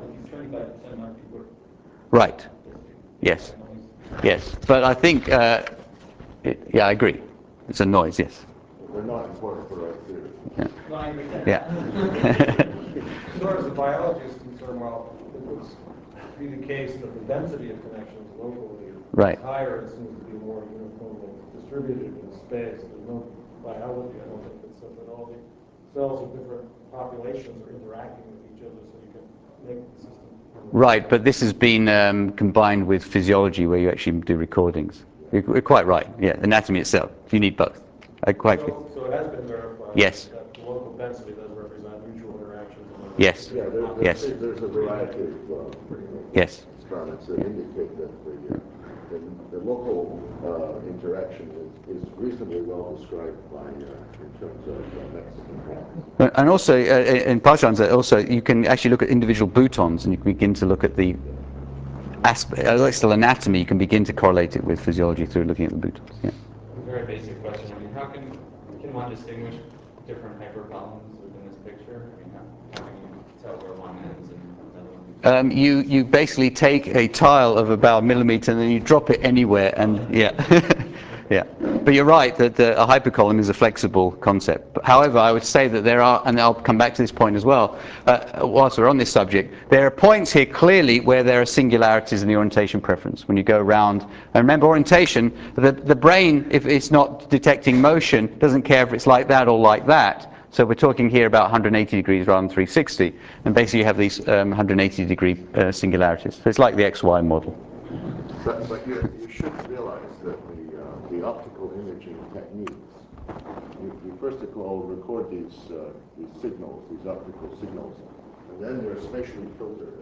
Right. Yes. Yes. But I think. Uh, it, yeah, I agree. It's a noise. Yes. They're not important for our theory. Yeah. Yeah. As far as the biology is concerned, well, it would be the case that the density of connections locally Right. is higher. It seems to be more uniformly distributed in space. There's no biology, I don't think, that says that all the cells of different populations are interacting with each other so you can make the system. Right, but this has been um, combined with physiology where you actually do recordings. You're, you're quite right. Yeah, anatomy itself. You need both. I quite. So, so it has been verified. Yes. That the local density does represent mutual interactions. Yes. Yeah, there, there, Yes. there's a variety of uh, Yes. experiments that indicate that the, uh, the, the local uh, interaction is, is reasonably well described by, uh, in terms of uh, Mexican plants. And also, uh, in Parshans, also you can actually look at individual boutons, and you can begin to look at the aspect, uh, still anatomy. You can begin to correlate it with physiology through looking at the boutons. Yeah. A very basic question. I mean, how can can one distinguish different hypercolumns within this picture? I mean, how, how can you tell where one ends and another one begins? Um, you, you basically take a tile of about a millimeter and then you drop it anywhere, and yeah. Yeah. But you're right that the, a hypercolumn is a flexible concept. But however, I would say that there are, and I'll come back to this point as well, uh, whilst we're on this subject, there are points here clearly where there are singularities in the orientation preference when you go around. And remember, orientation, the, the brain, if it's not detecting motion, doesn't care if it's like that or like that. So we're talking here about one hundred eighty degrees rather than three hundred sixty. And basically you have these um, one hundred eighty degree uh, singularities. So it's like the X Y model. But, but you, you should realize that the, uh, the optical imaging techniques, you, you first of all record these, uh, these signals, these optical signals, and then they're spatially filtered.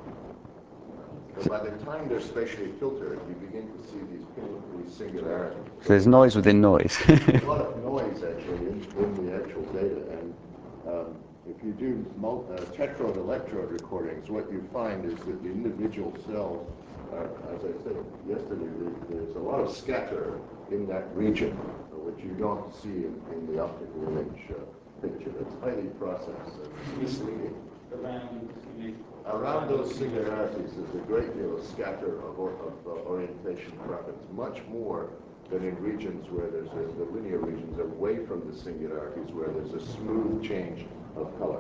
But by the time they're spatially filtered, you begin to see these, these singularities. So there's noise within noise. There's a lot of noise actually in, in the actual data, and um, if you do mul uh, tetrode electrode recordings, what you find is that the individual cells, uh, as I said yesterday, there, there's a lot of scatter in that region, uh, which you don't see in, in the optical image uh, picture. It's highly processed and misleading. Around those singularities, there's a great deal of scatter of, or, of uh, orientation preference, much more than in regions where there's a, the linear regions away from the singularities, where there's a smooth change of color.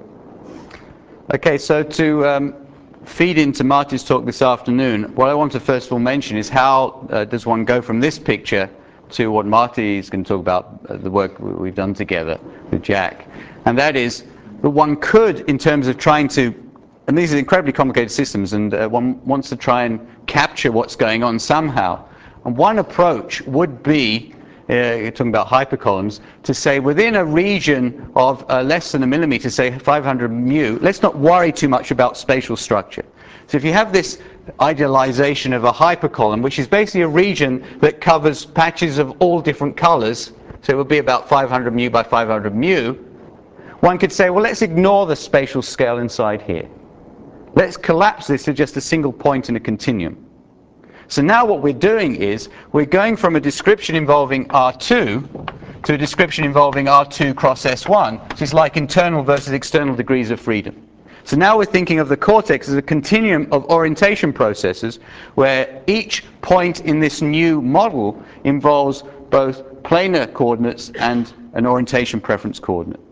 Okay, so to um, feed into Marty's talk this afternoon, what I want to first of all mention is how uh, does one go from this picture to what Marty is going to talk about, uh, the work we've done together with Jack. And that is that one could, in terms of trying to, and these are incredibly complicated systems, and uh, one wants to try and capture what's going on somehow. And one approach would be, uh, you're talking about hypercolumns, to say within a region of uh, less than a millimeter, say five hundred mu, let's not worry too much about spatial structure. So if you have this idealization of a hypercolumn, which is basically a region that covers patches of all different colors, so it would be about five hundred mu by five hundred mu, one could say, well, let's ignore the spatial scale inside here. Let's collapse this to just a single point in a continuum. So now what we're doing is we're going from a description involving R two to a description involving R two cross S one, which is like internal versus external degrees of freedom. So now we're thinking of the cortex as a continuum of orientation processes where each point in this new model involves both planar coordinates and an orientation preference coordinate.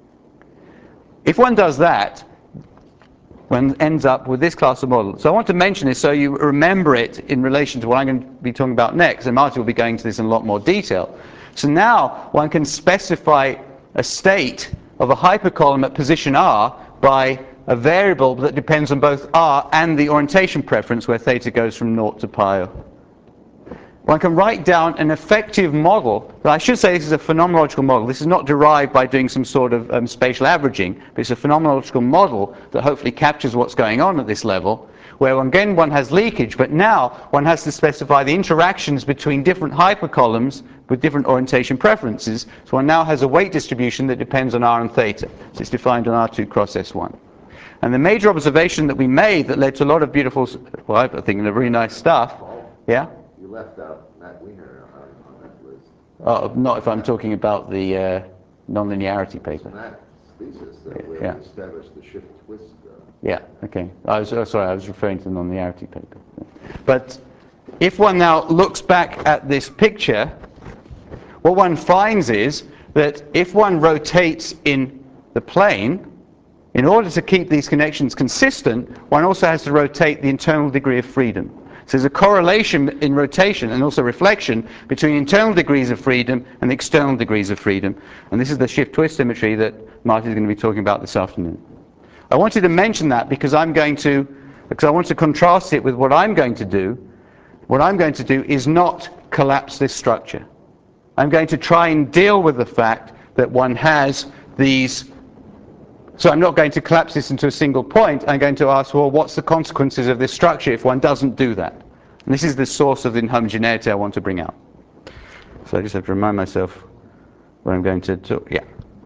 If one does that, one ends up with this class of model. So I want to mention this so you remember it in relation to what I'm going to be talking about next, and Marty will be going to this in a lot more detail. So now one can specify a state of a hypercolumn at position R by a variable that depends on both R and the orientation preference, where theta goes from naught to pi. One can write down an effective model. I should say this is a phenomenological model. This is not derived by doing some sort of um, spatial averaging, but it's a phenomenological model that hopefully captures what's going on at this level, where again one has leakage, but now one has to specify the interactions between different hypercolumns with different orientation preferences. So one now has a weight distribution that depends on R and theta. So it's defined on R two cross S one. And the major observation that we made that led to a lot of beautiful, well, I think, really nice stuff. Yeah? You left out Matt Wiener on, on that list. Oh, not if I'm talking about the uh, nonlinearity paper. Matt's thesis that we Yeah. established the shift twist. Uh, Yeah, okay. I was, oh, sorry, I was referring to the nonlinearity paper. But if one now looks back at this picture, what one finds is that if one rotates in the plane, in order to keep these connections consistent, one also has to rotate the internal degree of freedom. So there's a correlation in rotation and also reflection between internal degrees of freedom and the external degrees of freedom. And this is the shift twist symmetry that Marty is going to be talking about this afternoon. I wanted to mention that because I'm going to, because I want to contrast it with what I'm going to do. What I'm going to do is not collapse this structure. I'm going to try and deal with the fact that one has these. So I'm not going to collapse this into a single point. I'm going to ask, well, what's the consequences of this structure if one doesn't do that? And this is the source of the inhomogeneity I want to bring out. So I just have to remind myself what I'm going to talk. Yeah.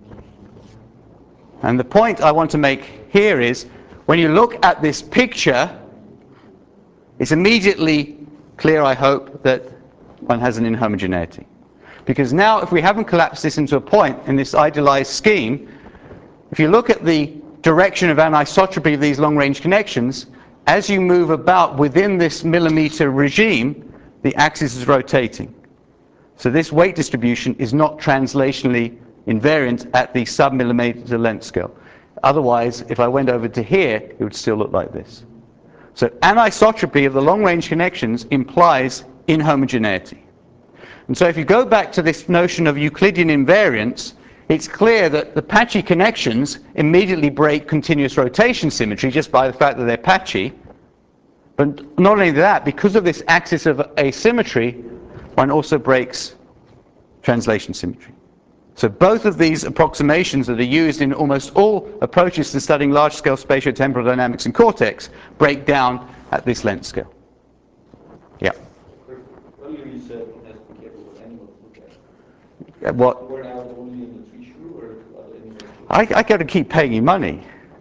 And the point I want to make here is, when you look at this picture, it's immediately clear, I hope, that one has an inhomogeneity. Because now, if we haven't collapsed this into a point in this idealized scheme, if you look at the direction of anisotropy of these long-range connections, as you move about within this millimeter regime, the axis is rotating. So this weight distribution is not translationally invariant at the sub-millimeter length scale. Otherwise, if I went over to here, it would still look like this. So anisotropy of the long-range connections implies inhomogeneity. And so if you go back to this notion of Euclidean invariance, it's clear that the patchy connections immediately break continuous rotation symmetry just by the fact that they're patchy. But not only that, because of this axis of asymmetry, one also breaks translation symmetry. So both of these approximations that are used in almost all approaches to studying large-scale spatiotemporal dynamics in cortex break down at this length scale. Yeah. Earlier you said one has to be careful what animals look at. Yeah, what? Were now only in the tree shrew or other animals? I, I got to keep paying you money.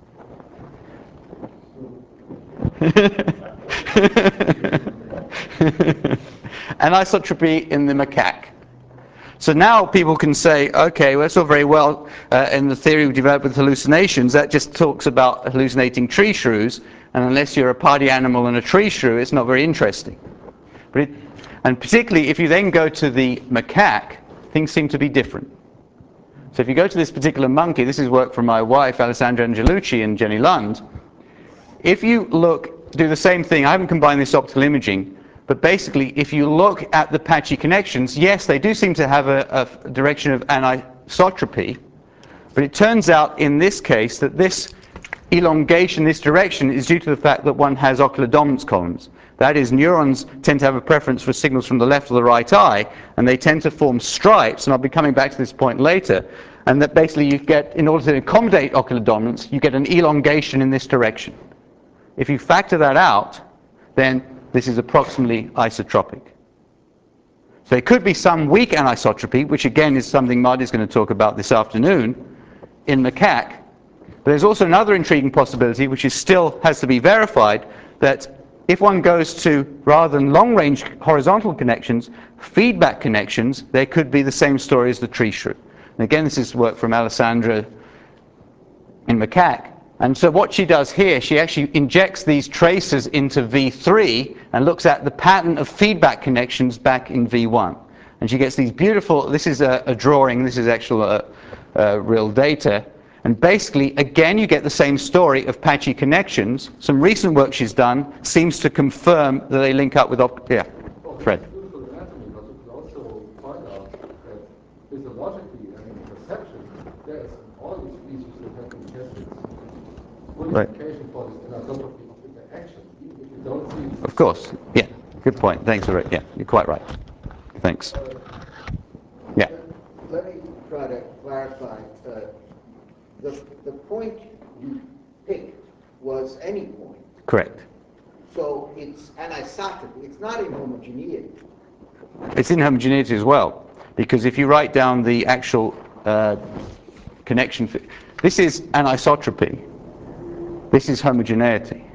Anisotropy in the macaque. So now people can say, okay, well, that's all very well uh, in the theory we developed with hallucinations. That just talks about hallucinating tree shrews, and unless you're a party animal and a tree shrew, it's not very interesting. But it, and particularly if you then go to the macaque, things seem to be different. So if you go to this particular monkey, this is work from my wife, Alessandra Angelucci and Jenny Lund. If you look, do the same thing, I haven't combined this optical imaging, but basically if you look at the patchy connections, yes, they do seem to have a, a direction of anisotropy, but it turns out in this case that this elongation, this direction, is due to the fact that one has ocular dominance columns. That is, neurons tend to have a preference for signals from the left or the right eye, and they tend to form stripes, and I'll be coming back to this point later, and that basically you get, in order to accommodate ocular dominance, you get an elongation in this direction. If you factor that out, then this is approximately isotropic. So there could be some weak anisotropy, which again is something Marty's going to talk about this afternoon, in macaque. But there's also another intriguing possibility, which is still has to be verified, that if one goes to, rather than long-range horizontal connections, feedback connections, there could be the same story as the tree shrew. And again, this is work from Alessandra in macaque. And so what she does here, she actually injects these tracers into V three and looks at the pattern of feedback connections back in V one. And she gets these beautiful, this is a, a drawing, this is actual uh, uh, real data. And basically, again, you get the same story of patchy connections. Some recent work she's done seems to confirm that they link up with, op yeah, Fred. Beautiful anatomy, but you could also point out that physiologically and in perception, there's all these species that have been tested. Good Right. indication for this anisotropy of interaction, even if you don't see it. Of course, yeah, good point. Thanks for it. Yeah, you're quite right. Thanks. Yeah. Let me try to clarify. Uh, the, the point you picked was any point. Correct. So it's anisotropy. It's not inhomogeneity. It's inhomogeneity as well, because if you write down the actual uh, connection, this is anisotropy. This is homogeneity.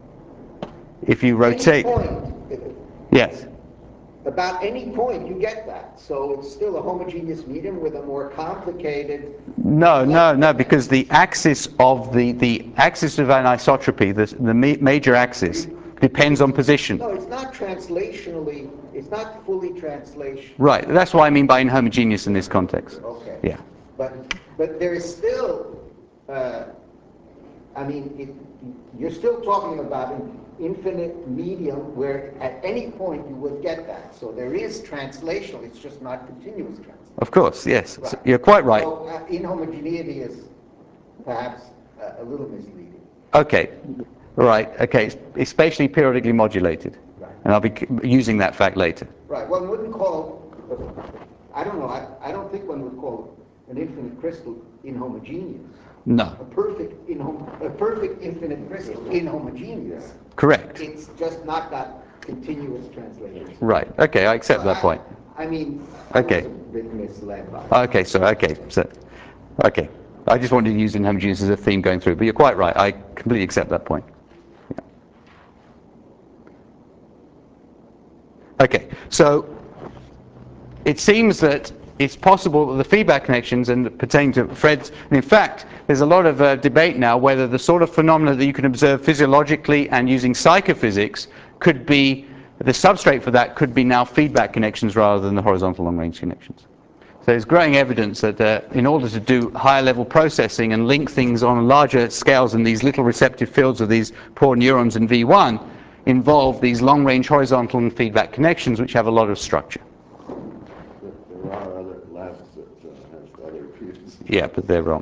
If you rotate, Any point, yes. about any point you get that. So it's still a homogeneous medium with a more complicated. No, no, no, because the axis of the the axis of anisotropy, the the ma major axis, depends on position. No, it's not translationally. It's not fully translation. Right. That's what I mean by inhomogeneous in this context. Okay. Yeah. But but there is still. Uh, I mean, it, you're still talking about an infinite medium where at any point you would get that. So there is translational. It's just not continuous translation. Of course, yes. Right. So you're quite right. So uh, inhomogeneity is perhaps uh, a little misleading. Okay. Right. Okay. It's, it's spatially periodically modulated. Right. And I'll be using that fact later. Right. One wouldn't call. I don't know. I, I don't think one would call an infinite crystal inhomogeneous. No. A perfect inhom a perfect infinite crystal inhomogeneous. Correct. It's just not got continuous translation. Right. Okay. I accept So that I, point. I mean, I Okay. was a bit misled by it. Okay. So okay. So okay. I just wanted to use inhomogeneous as a theme going through, but you're quite right. I completely accept that point. Yeah. Okay. So it seems that it's possible that the feedback connections and pertaining to Fred's, and in fact, there's a lot of uh, debate now whether the sort of phenomena that you can observe physiologically and using psychophysics could be, the substrate for that could be now feedback connections rather than the horizontal long-range connections. So there's growing evidence that uh, in order to do higher level processing and link things on larger scales in these little receptive fields of these poor neurons in V one, involve these long-range horizontal and feedback connections which have a lot of structure. There are other labs that uh, have other views. Yeah, but they're wrong.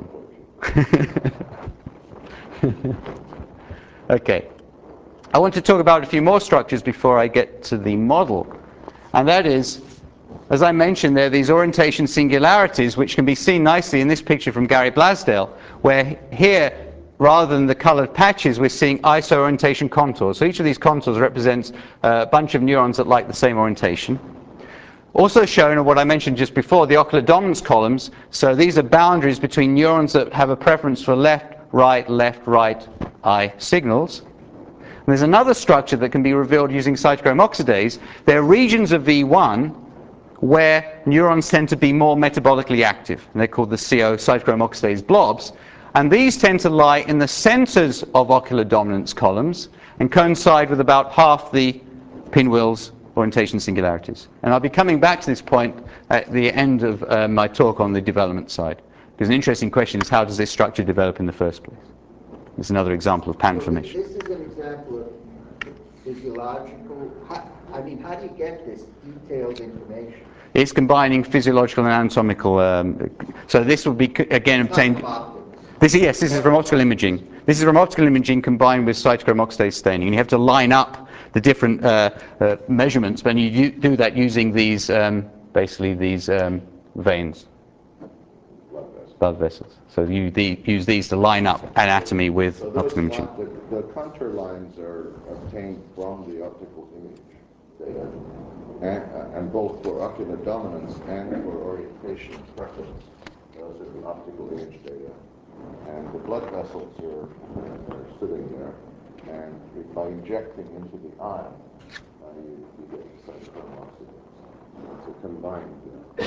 Okay. I want to talk about a few more structures before I get to the model. And that is, as I mentioned, there are these orientation singularities which can be seen nicely in this picture from Gary Blasdale, where here, rather than the colored patches, we're seeing iso-orientation contours. So each of these contours represents a bunch of neurons that like the same orientation. Also shown are what I mentioned just before, the ocular dominance columns. So these are boundaries between neurons that have a preference for left, right, left, right eye signals. And there's another structure that can be revealed using cytochrome oxidase. There are regions of V one where neurons tend to be more metabolically active, and they're called the C O, cytochrome oxidase blobs. And these tend to lie in the centers of ocular dominance columns and coincide with about half the pinwheel's orientation singularities. And I'll be coming back to this point at the end of uh, my talk on the development side. Because an interesting question is, how does this structure develop in the first place? It's another example of pattern formation. This is an example of physiological, how, I mean, how do you get this detailed information? It's combining physiological and anatomical. Um, so this would be, again, obtained. This, yes, this is from optical imaging. This is from optical imaging combined with cytochrome oxidase staining. And you have to line up the different uh, uh, measurements, but you u- do that using these, um, basically these um, veins, Blood vessels. blood vessels. So you the, use these to line up anatomy with So those optical imaging. li- the, the contour lines are obtained from the optical image data, and, uh, and both for ocular dominance and for orientation preference. Those are the optical image data. And the blood vessels are, are sitting there, and by injecting into the eye, uh, you, you get the cytochrome oxidase. It's a combined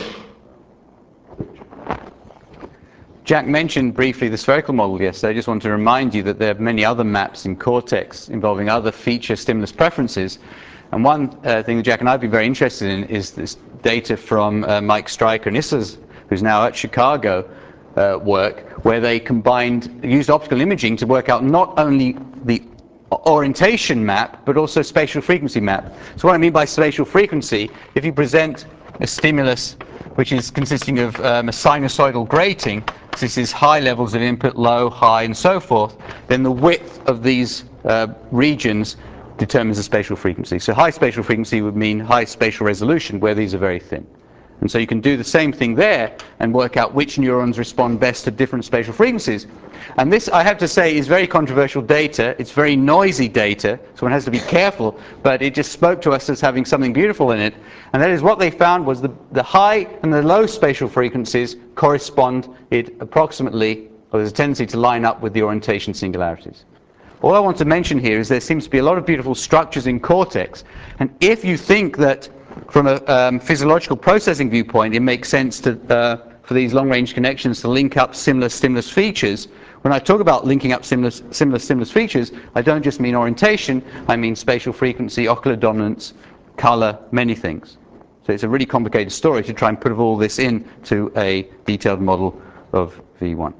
uh, picture. Jack mentioned briefly the spherical model yesterday. I just want to remind you that there are many other maps in cortex involving other feature stimulus preferences. And one uh, thing that Jack and I have been very interested in is this data from uh, Mike Stryker and Issas, who's now at Chicago, uh, work, where they combined, used optical imaging to work out not only the orientation map, but also spatial frequency map. So what I mean by spatial frequency, if you present a stimulus which is consisting of um, a sinusoidal grating, so this is high levels of input, low, high, and so forth, then the width of these uh, regions determines the spatial frequency. So high spatial frequency would mean high spatial resolution, where these are very thin. And so you can do the same thing there and work out which neurons respond best to different spatial frequencies. And this, I have to say, is very controversial data. It's very noisy data, so one has to be careful, but it just spoke to us as having something beautiful in it. And that is, what they found was the, the high and the low spatial frequencies corresponded approximately, or there's a tendency to line up with the orientation singularities. All I want to mention here is there seems to be a lot of beautiful structures in cortex, and if you think that from a um, physiological processing viewpoint it makes sense to, uh, for these long-range connections to link up similar stimulus features, when I talk about linking up similar, similar stimulus features, I don't just mean orientation, I mean spatial frequency, ocular dominance, color, many things. So it's a really complicated story to try and put all this into a detailed model of V one.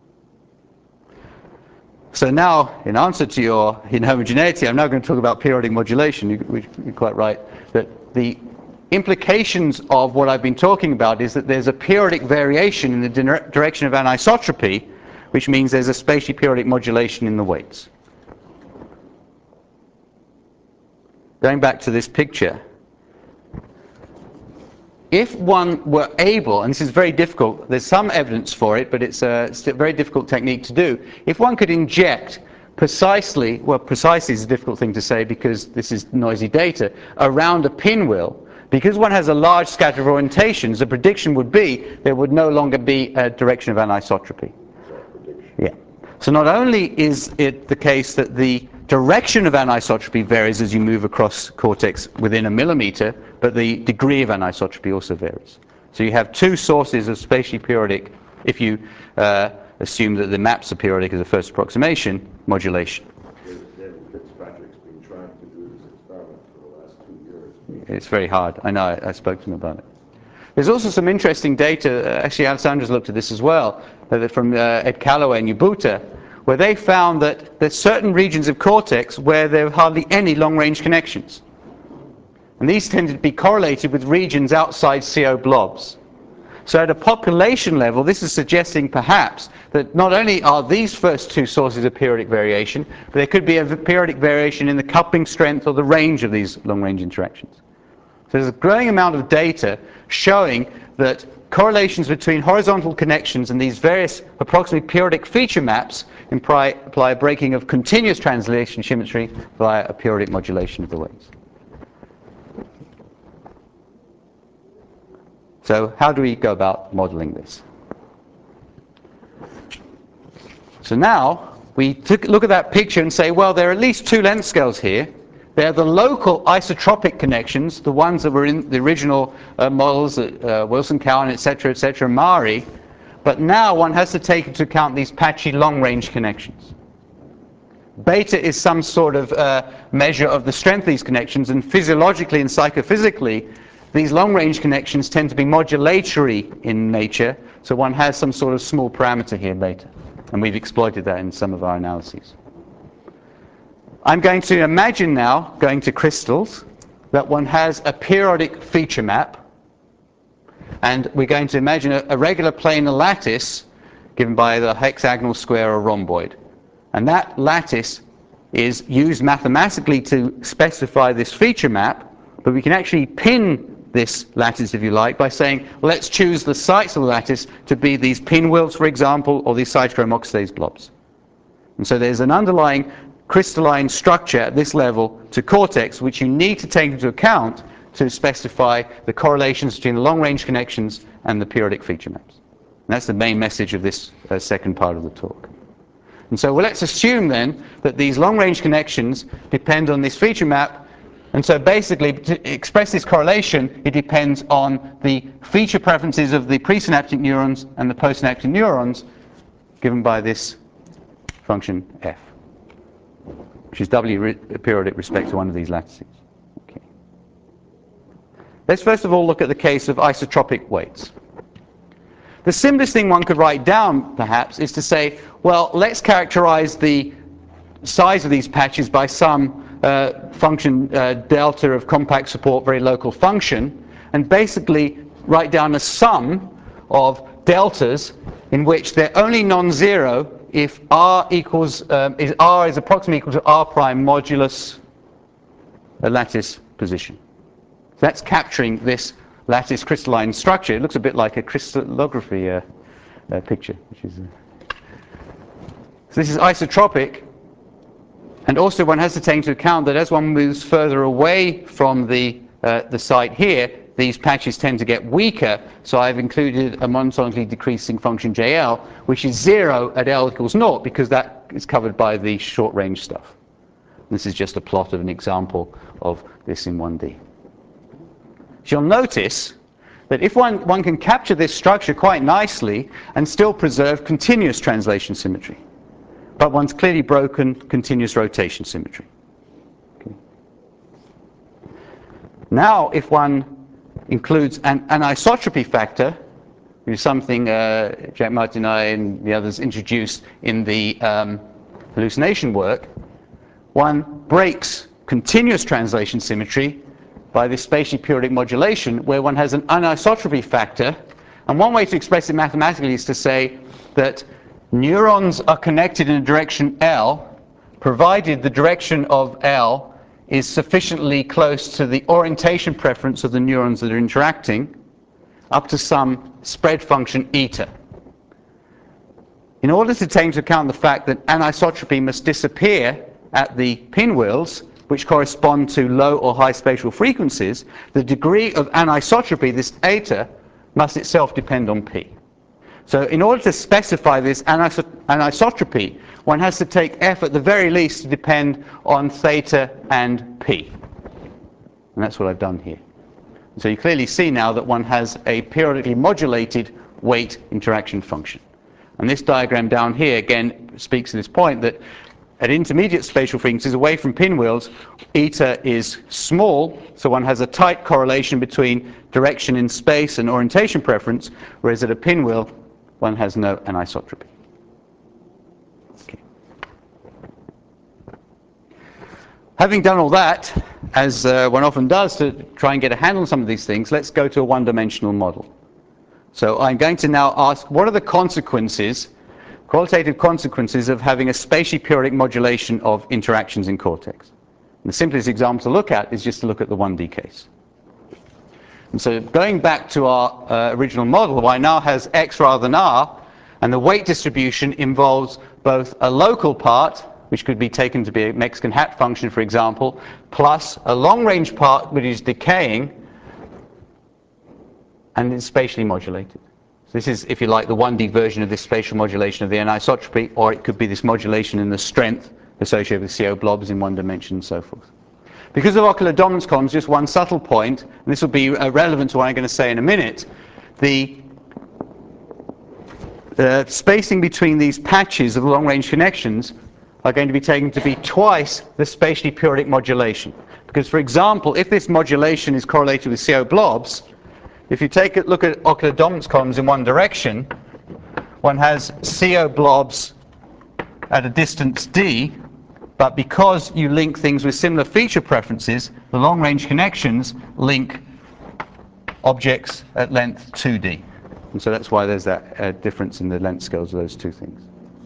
So now, in answer to your inhomogeneity, I'm now going to talk about periodic modulation. You, you're quite right that the implications of what I've been talking about is that there's a periodic variation in the dire- direction of anisotropy, which means there's a spatially periodic modulation in the weights. Going back to this picture, if one were able, and this is very difficult, there's some evidence for it, but it's a, it's a very difficult technique to do. If one could inject precisely, well, precisely is a difficult thing to say because this is noisy data, around a pinwheel, because one has a large scatter of orientations, the prediction would be there would no longer be a direction of anisotropy. Yeah. So not only is it the case that the direction of anisotropy varies as you move across cortex within a millimeter but the degree of anisotropy also varies. So you have two sources of spatially periodic, if you uh, assume that the maps are periodic as a first approximation, modulation. David Fitzpatrick's been trying to do this experiment for the last two years. It's very hard. I know, I, I spoke to him about it. There's also some interesting data, uh, actually Alessandra's looked at this as well, uh, from uh, Ed Callaway and Ubuta, where they found that there's certain regions of cortex where there are hardly any long-range connections. And these tended to be correlated with regions outside C O blobs. So at a population level, this is suggesting perhaps that not only are these first two sources of periodic variation, but there could be a periodic variation in the coupling strength or the range of these long-range interactions. So there's a growing amount of data showing that correlations between horizontal connections and these various approximately periodic feature maps imply, imply a breaking of continuous translation symmetry via a periodic modulation of the weights. So how do we go about modeling this? So now we took, look at that picture and say, well, there are at least two length scales here. They're the local isotropic connections, the ones that were in the original uh, models, uh, Wilson, Cowan, et cetera, et cetera, Mari. But now one has to take into account these patchy long-range connections. Beta is some sort of uh, measure of the strength of these connections, and physiologically and psychophysically, these long-range connections tend to be modulatory in nature, so one has some sort of small parameter here, beta. And we've exploited that in some of our analyses. I'm going to imagine now, going to crystals, that one has a periodic feature map, and we're going to imagine a, a regular planar lattice given by the hexagonal, square, or rhomboid. And that lattice is used mathematically to specify this feature map, but we can actually pin this lattice, if you like, by saying, well, let's choose the sites of the lattice to be these pinwheels, for example, or these cytochrome oxidase blobs. And so there's an underlying crystalline structure at this level to cortex, which you need to take into account to specify the correlations between the long-range connections and the periodic feature maps. And that's the main message of this uh, second part of the talk. And so well, let's assume then that these long-range connections depend on this feature map. And so basically, to express this correlation, it depends on the feature preferences of the presynaptic neurons and the postsynaptic neurons given by this function f, which is W periodic respect to one of these lattices. Okay. Let's first of all look at the case of isotropic weights. The simplest thing one could write down, perhaps, is to say, well, let's characterize the size of these patches by some uh, function uh, delta of compact support, very local function, and basically write down a sum of deltas in which they're only non-zero if r equals um, is r is approximately equal to r prime modulus a lattice position. So that's capturing this lattice crystalline structure. It looks a bit like a crystallography uh, uh, picture, which is. Uh, so this is isotropic, and also one has to take into account that as one moves further away from the uh, the site here, these patches tend to get weaker, so I've included a monotonically decreasing function J L, which is zero at L equals naught, because that is covered by the short-range stuff. This is just a plot of an example of this in one D. So you'll notice that if one, one can capture this structure quite nicely and still preserve continuous translation symmetry, but one's clearly broken continuous rotation symmetry. Okay. Now, if one includes an anisotropy factor, which is something uh, Jack Martin and I and the others introduced in the um, hallucination work, one breaks continuous translation symmetry by this spatially periodic modulation, where one has an anisotropy factor. And one way to express it mathematically is to say that neurons are connected in a direction L, provided the direction of L is sufficiently close to the orientation preference of the neurons that are interacting, up to some spread function eta. In order to take into account the fact that anisotropy must disappear at the pinwheels, which correspond to low or high spatial frequencies, the degree of anisotropy, this eta, must itself depend on p. So in order to specify this anis anisotropy, one has to take f at the very least to depend on theta and p. And that's what I've done here. So you clearly see now that one has a periodically modulated weight interaction function. And this diagram down here again speaks to this point that at intermediate spatial frequencies away from pinwheels, eta is small, so one has a tight correlation between direction in space and orientation preference, whereas at a pinwheel, one has no anisotropy. Okay. Having done all that, as uh, one often does to try and get a handle on some of these things, let's go to a one-dimensional model. So I'm going to now ask, what are the consequences, qualitative consequences of having a spatially periodic modulation of interactions in cortex? And the simplest example to look at is just to look at the one D case. And so going back to our uh, original model, Y now has X rather than R, and the weight distribution involves both a local part, which could be taken to be a Mexican hat function, for example, plus a long-range part which is decaying and is spatially modulated. So this is, if you like, the one D version of this spatial modulation of the anisotropy, or it could be this modulation in the strength associated with C O blobs in one dimension and so forth. Because of ocular dominance columns, just one subtle point, and this will be uh, relevant to what I'm going to say in a minute, the uh, spacing between these patches of long-range connections are going to be taken to be twice the spatially periodic modulation. Because, for example, if this modulation is correlated with C O blobs, if you take a look at ocular dominance columns in one direction, one has C O blobs at a distance d, but because you link things with similar feature preferences, the long-range connections link objects at length two d. And so that's why there's that uh, difference in the length scales of those two things.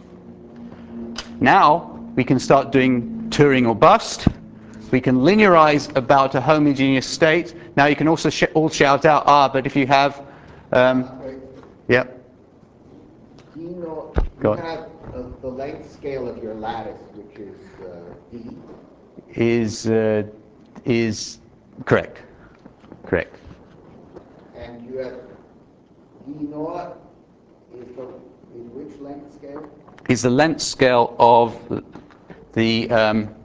Now we can start doing Turing or bust. We can linearize about a homogeneous state. Now you can also sh all shout out, ah, but if you have, um, yeah. Do you know, Go you on. have uh, the length scale of your lattice, which is uh, D, Is uh, is correct, correct. and you have D naught is the is which length scale? Is the length scale of the um,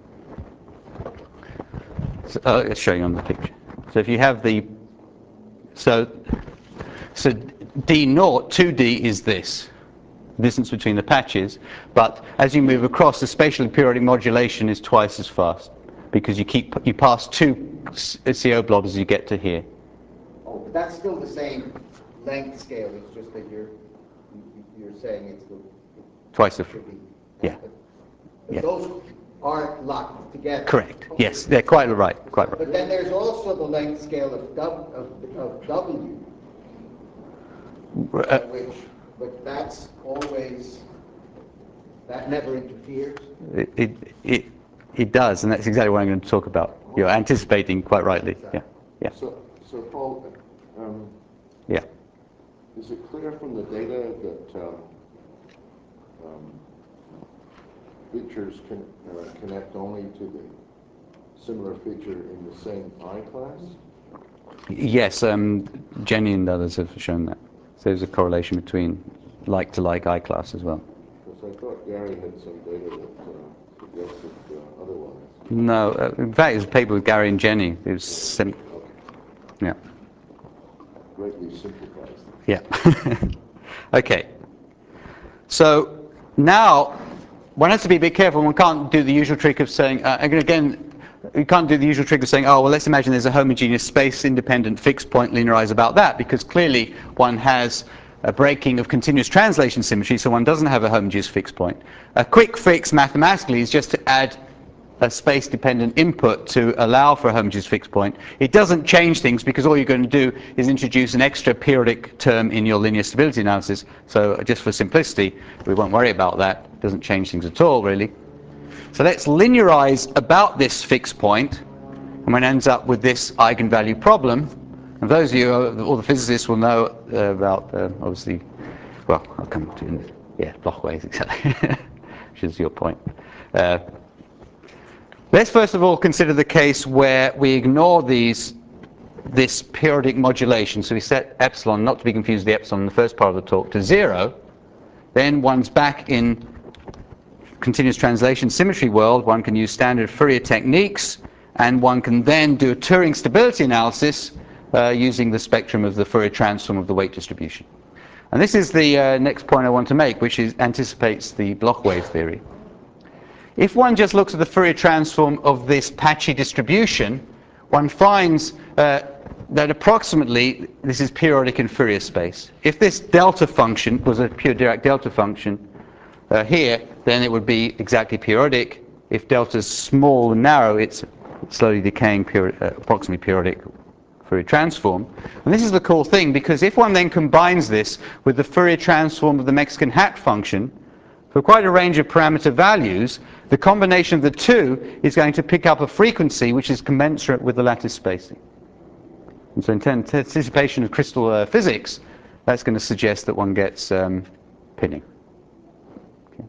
so, uh, I'll show you on the picture. So if you have the so so D naught two D is this distance between the patches, but as you move across, the spatially periodic modulation is twice as fast because you keep you pass two C O blobs as you get to here. Oh, but that's still the same length scale. It's just that you're you're saying it's the Twice the should be. yeah. But, but Yeah. those aren't locked together. Correct. Yes, they're quite right. Quite right. But then there's also the length scale of W, of, of W uh, Uh, which, but that's always, that never interferes. It, it, it, it does, and that's exactly what I'm going to talk about. You're anticipating quite rightly. Yeah. Yeah. So, so Paul, um, Yeah. is it clear from the data that um, um, features can uh, connect only to the similar feature in the same eye class? Yes, um, Jenny and others have shown that. So there's a correlation between like-to-like eye class as well. Because I thought Gary had some data that uh, suggested uh, otherwise. No, uh, in fact, it was a paper with Gary and Jenny. It was sim yeah. Greatly simplifies. Yeah. Okay. So now one has to be a bit careful. One can't do the usual trick of saying, uh, again, you can't do the usual trick of saying, oh, well, let's imagine there's a homogeneous space-independent fixed point, linearize about that, because clearly one has a breaking of continuous translation symmetry, so one doesn't have a homogeneous fixed point. A quick fix mathematically is just to add a space-dependent input to allow for a homogeneous fixed point. It doesn't change things because all you're going to do is introduce an extra periodic term in your linear stability analysis. So just for simplicity, we won't worry about that. It doesn't change things at all, really. So let's linearize about this fixed point, and one ends up with this eigenvalue problem. And those of you, all the physicists will know uh, about, uh, obviously, well, I'll come to it. Yeah, Blochways, exactly, which is your point. Uh, let's first of all consider the case where we ignore these, this periodic modulation. So we set epsilon, not to be confused with the epsilon in the first part of the talk, to zero. Then one's back in continuous translation symmetry world. One can use standard Fourier techniques, and one can then do a Turing stability analysis uh, using the spectrum of the Fourier transform of the weight distribution. And this is the uh, next point I want to make, which is, anticipates the Bloch wave theory. If one just looks at the Fourier transform of this patchy distribution, one finds uh, that approximately this is periodic in Fourier space. If this delta function was a pure Dirac delta function uh, here, then it would be exactly periodic. If delta is small and narrow, it's slowly decaying, peri uh, approximately periodic Fourier transform. And this is the cool thing, because if one then combines this with the Fourier transform of the Mexican hat function, for quite a range of parameter values, the combination of the two is going to pick up a frequency which is commensurate with the lattice spacing. And so in anticipation of crystal uh, physics, that's going to suggest that one gets um, pinning. Okay.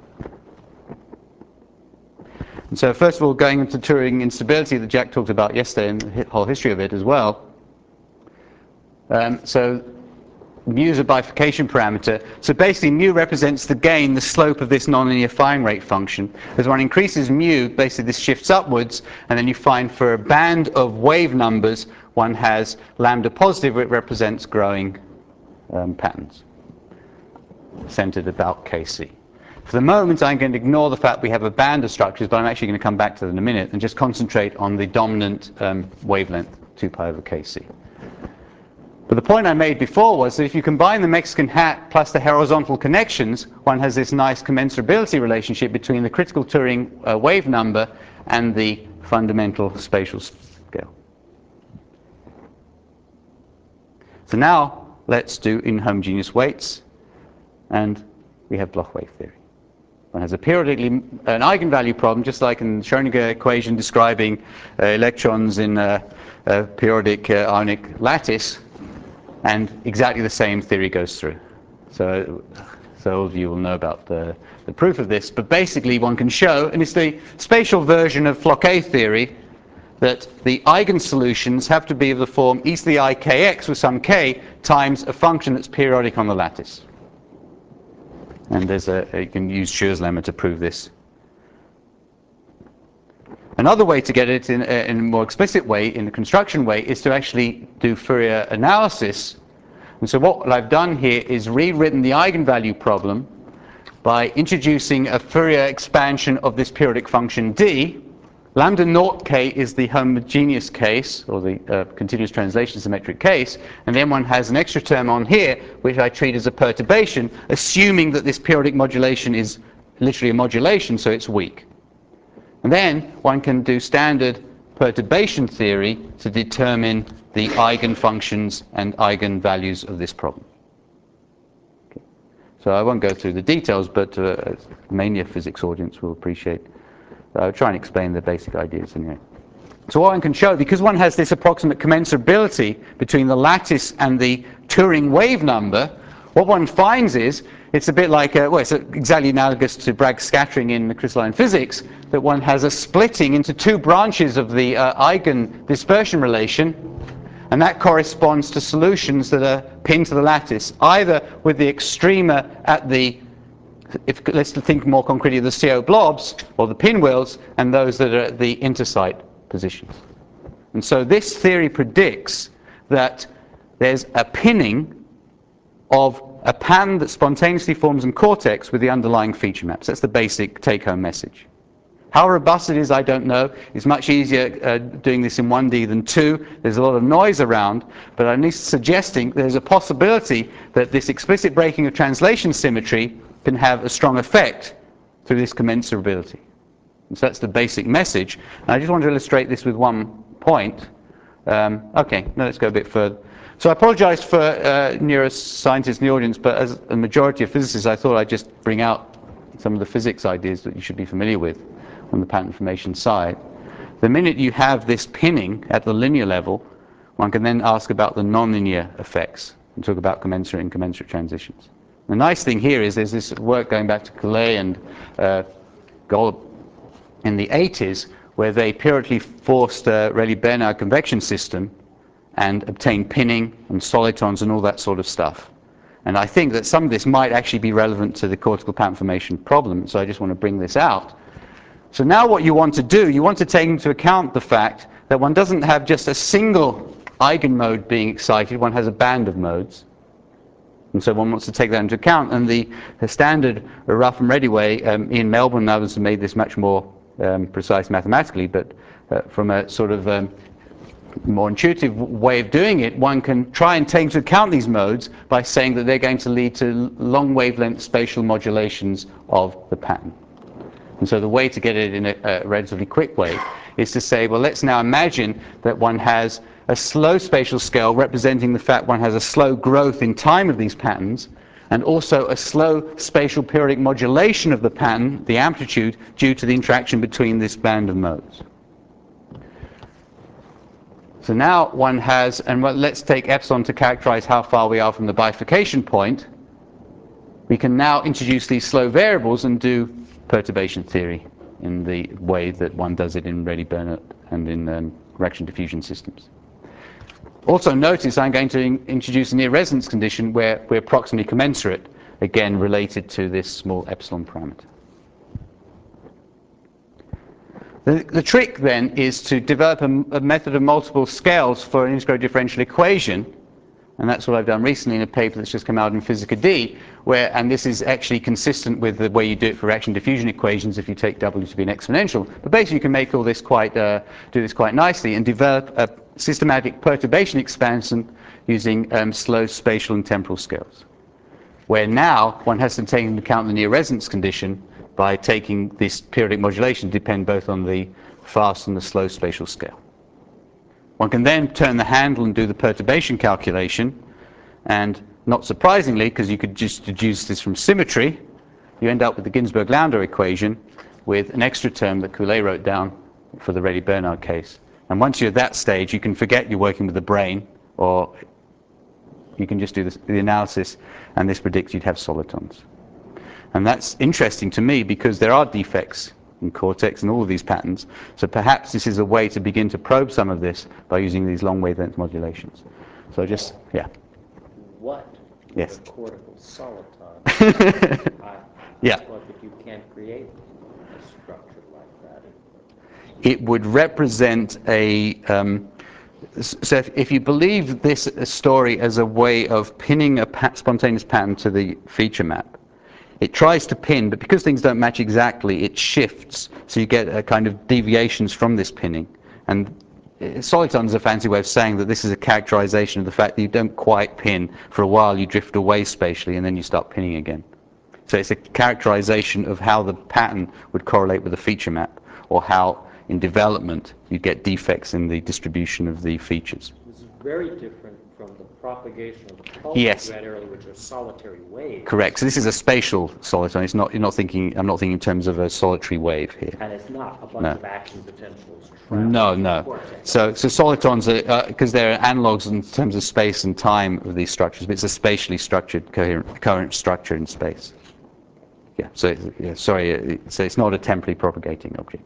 And so first of all, going into Turing instability that Jack talked about yesterday and the whole history of it as well. Um, so mu is a bifurcation parameter. So basically mu represents the gain, the slope of this nonlinear firing rate function. As one increases mu, basically this shifts upwards, and then you find for a band of wave numbers, one has lambda positive, which represents growing um, patterns centered about K C. For the moment, I'm going to ignore the fact we have a band of structures, but I'm actually going to come back to that in a minute and just concentrate on the dominant um, wavelength, two pi over K C. But the point I made before was that if you combine the Mexican hat plus the horizontal connections, one has this nice commensurability relationship between the critical Turing uh, wave number and the fundamental spatial scale. So now let's do inhomogeneous weights, and we have Bloch wave theory. One has a periodically an eigenvalue problem, just like in the Schrödinger equation describing uh, electrons in a, a periodic uh, ionic lattice. And exactly the same theory goes through. So, so all of you will know about the, the proof of this. But basically one can show, and it's the spatial version of Floquet theory, that the eigensolutions have to be of the form e to the I kx with some k times a function that's periodic on the lattice. And there's a, you can use Schur's lemma to prove this. Another way to get it in, uh, in a more explicit way, in the construction way, is to actually do Fourier analysis. And so what I've done here is rewritten the eigenvalue problem by introducing a Fourier expansion of this periodic function d. Lambda naught k is the homogeneous case, or the uh, continuous translation symmetric case, and then one has an extra term on here, which I treat as a perturbation, assuming that this periodic modulation is literally a modulation, so it's weak. And then one can do standard perturbation theory to determine the eigenfunctions and eigenvalues of this problem. Okay. So I won't go through the details, but uh, mainly a physics audience will appreciate. I'll try and explain the basic ideas anyway. So what one can show, because one has this approximate commensurability between the lattice and the Turing wave number, what one finds is, it's a bit like, a, well, it's exactly analogous to Bragg's scattering in crystalline physics, that one has a splitting into two branches of the uh, eigen dispersion relation, and that corresponds to solutions that are pinned to the lattice, either with the extrema at the, if let's think more concretely, the C O blobs, or the pinwheels, and those that are at the intersite positions. And so this theory predicts that there's a pinning of a pattern that spontaneously forms in cortex with the underlying feature maps. That's the basic take-home message. How robust it is, I don't know. It's much easier uh, doing this in one D than two. There's a lot of noise around, but I'm at least suggesting there's a possibility that this explicit breaking of translation symmetry can have a strong effect through this commensurability. And so that's the basic message. And I just want to illustrate this with one point. Um, okay, now let's go a bit further. So I apologize for uh, neuroscientists in the audience, but as a majority of physicists, I thought I'd just bring out some of the physics ideas that you should be familiar with on the pattern formation side. The minute you have this pinning at the linear level, one can then ask about the nonlinear effects and talk about commensurate and incommensurate transitions. The nice thing here is there's this work going back to Collet and uh, Golub in the eighties, where they periodically forced a Rayleigh-Bénard convection system and obtained pinning and solitons and all that sort of stuff. And I think that some of this might actually be relevant to the cortical pattern formation problem, so I just want to bring this out. So now what you want to do, you want to take into account the fact that one doesn't have just a single eigenmode being excited, one has a band of modes. And so one wants to take that into account. And the, the standard rough and ready way, um, Ian Melbourne and others have made this much more um, precise mathematically, but uh, from a sort of um, more intuitive way of doing it, one can try and take into account these modes by saying that they're going to lead to long wavelength spatial modulations of the pattern. And so the way to get it in a, a relatively quick way is to say, well, let's now imagine that one has a slow spatial scale representing the fact one has a slow growth in time of these patterns, and also a slow spatial periodic modulation of the pattern, the amplitude, due to the interaction between this band of modes. So now one has, and well, let's take epsilon to characterize how far we are from the bifurcation point. We can now introduce these slow variables and do perturbation theory in the way that one does it in Rayleigh-Bénard and in um, Reaction diffusion systems. Also notice I'm going to in introduce a near resonance condition where we're approximately commensurate, again related to this small epsilon parameter. The, the trick then is to develop a, a method of multiple scales for an integral differential equation, and that's what I've done recently in a paper that's just come out in Physica D, where, and this is actually consistent with the way you do it for reaction diffusion equations if you take W to be an exponential. But basically you can make all this quite, uh, do this quite nicely and develop a systematic perturbation expansion using um, slow spatial and temporal scales, where now one has to take into account the near resonance condition by taking this periodic modulation depend both on the fast and the slow spatial scale. One can then turn the handle and do the perturbation calculation, and not surprisingly, because you could just deduce this from symmetry, you end up with the Ginzburg-Landau equation with an extra term that Coulet wrote down for the Rayleigh-Bénard case. And once you're at that stage, you can forget you're working with the brain, or you can just do this, the analysis, and this predicts you'd have solitons. And that's interesting to me because there are defects in cortex and all of these patterns. So perhaps this is a way to begin to probe some of this by using these long wavelength modulations. So just, yeah. What yes. is a cortical soliton? I, yeah. I thought that you can't create a structure like that. It would represent a, um, so if, if you believe this story as a way of pinning a pat spontaneous pattern to the feature map, it tries to pin, but because things don't match exactly, it shifts. So you get a kind of deviations from this pinning. And soliton is a fancy way of saying that this is a characterization of the fact that you don't quite pin. For a while you drift away spatially and then you start pinning again. So it's a characterization of how the pattern would correlate with the feature map, or how in development you get defects in the distribution of the features. This is very different from the propagation of the pulse yes. you had earlier, which are solitary waves. Correct. So this is a spatial soliton. It's not. You're not thinking. I'm not thinking in terms of a solitary wave here. And it's not a bunch no. of action potentials. No, no. So, so solitons are because uh, they're analogs in terms of space and time of these structures, but it's a spatially structured coherent, coherent structure in space. Yeah. So, yeah, sorry. So it's not a temporally propagating object.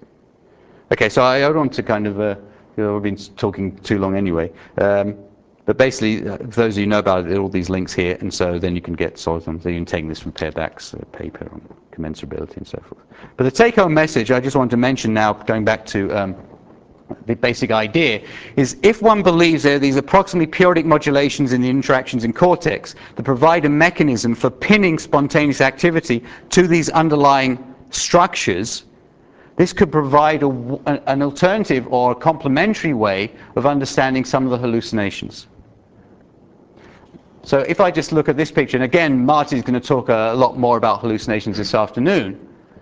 Okay. So I don't want to kind of. Uh, you know, we've been talking too long anyway. Um, But basically, uh, for those of you who know about it, there are all these links here, and so then you can get solitons. So you can take this from Per Back's uh, paper on commensurability and so forth. But the take-home message I just want to mention now, going back to um, the basic idea, is if one believes there are these approximately periodic modulations in the interactions in cortex that provide a mechanism for pinning spontaneous activity to these underlying structures, this could provide a, an alternative or a complementary way of understanding some of the hallucinations. So if I just look at this picture, and again, Marty's going to talk a lot more about hallucinations this afternoon.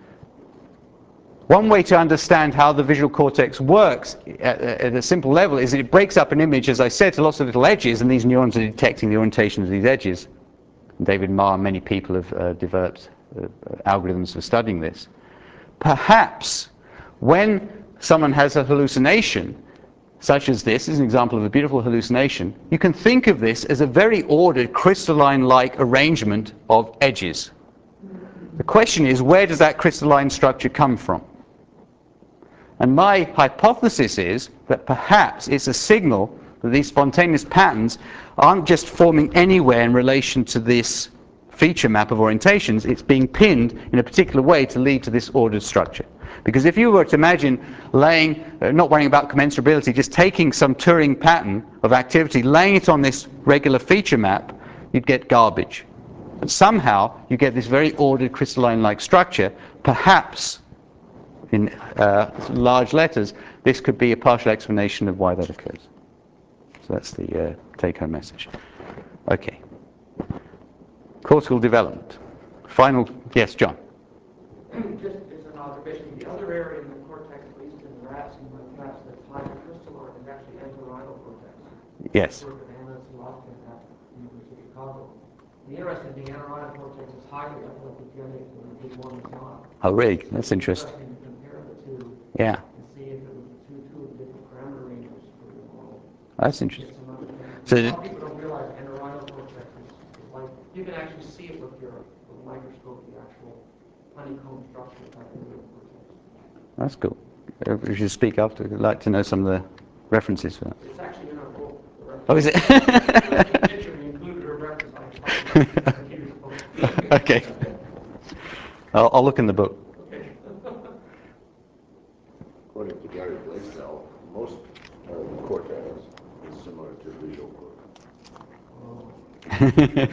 One way to understand how the visual cortex works at, at a simple level is that it breaks up an image, as I said, to lots of little edges, and these neurons are detecting the orientation of these edges. David Marr and many people have uh, developed uh, algorithms for studying this. Perhaps when someone has a hallucination, such as this, this is an example of a beautiful hallucination, you can think of this as a very ordered, crystalline-like arrangement of edges. The question is, where does that crystalline structure come from? And my hypothesis is that perhaps it's a signal that these spontaneous patterns aren't just forming anywhere in relation to this feature map of orientations, it's being pinned in a particular way to lead to this ordered structure. Because if you were to imagine laying, uh, not worrying about commensurability, just taking some Turing pattern of activity, laying it on this regular feature map, you'd get garbage. But somehow you get this very ordered crystalline-like structure. Perhaps, in uh, large letters, this could be a partial explanation of why that occurs. So that's the uh, take-home message. Okay. Cortical development. Final, yes, John. Just as an observation, the other area in the cortex, at least in rats and macaques, that's highly crystalline is actually entorhinal cortex. Yes. Where bananas and often at the University of Chicago. The interesting thing, entorhinal cortex is highly epileptogenic when the big one is not. Oh, really? That's interesting. It's interesting to compare the two. Yeah. And see if it was two, two of the different parameter ranges for the model. That's interesting. So a lot of people don't realize entorhinal cortex is, is like, you can actually see it with your with a microscope, the actual honeycomb structure type of cortex. That's cool. If you should speak after, I'd like to know some of the references for that. It's actually in our book. Oh, is it? Okay. I'll, I'll look in the book. According to Gary Blaisdell, most of the cortex is similar to visual cortex.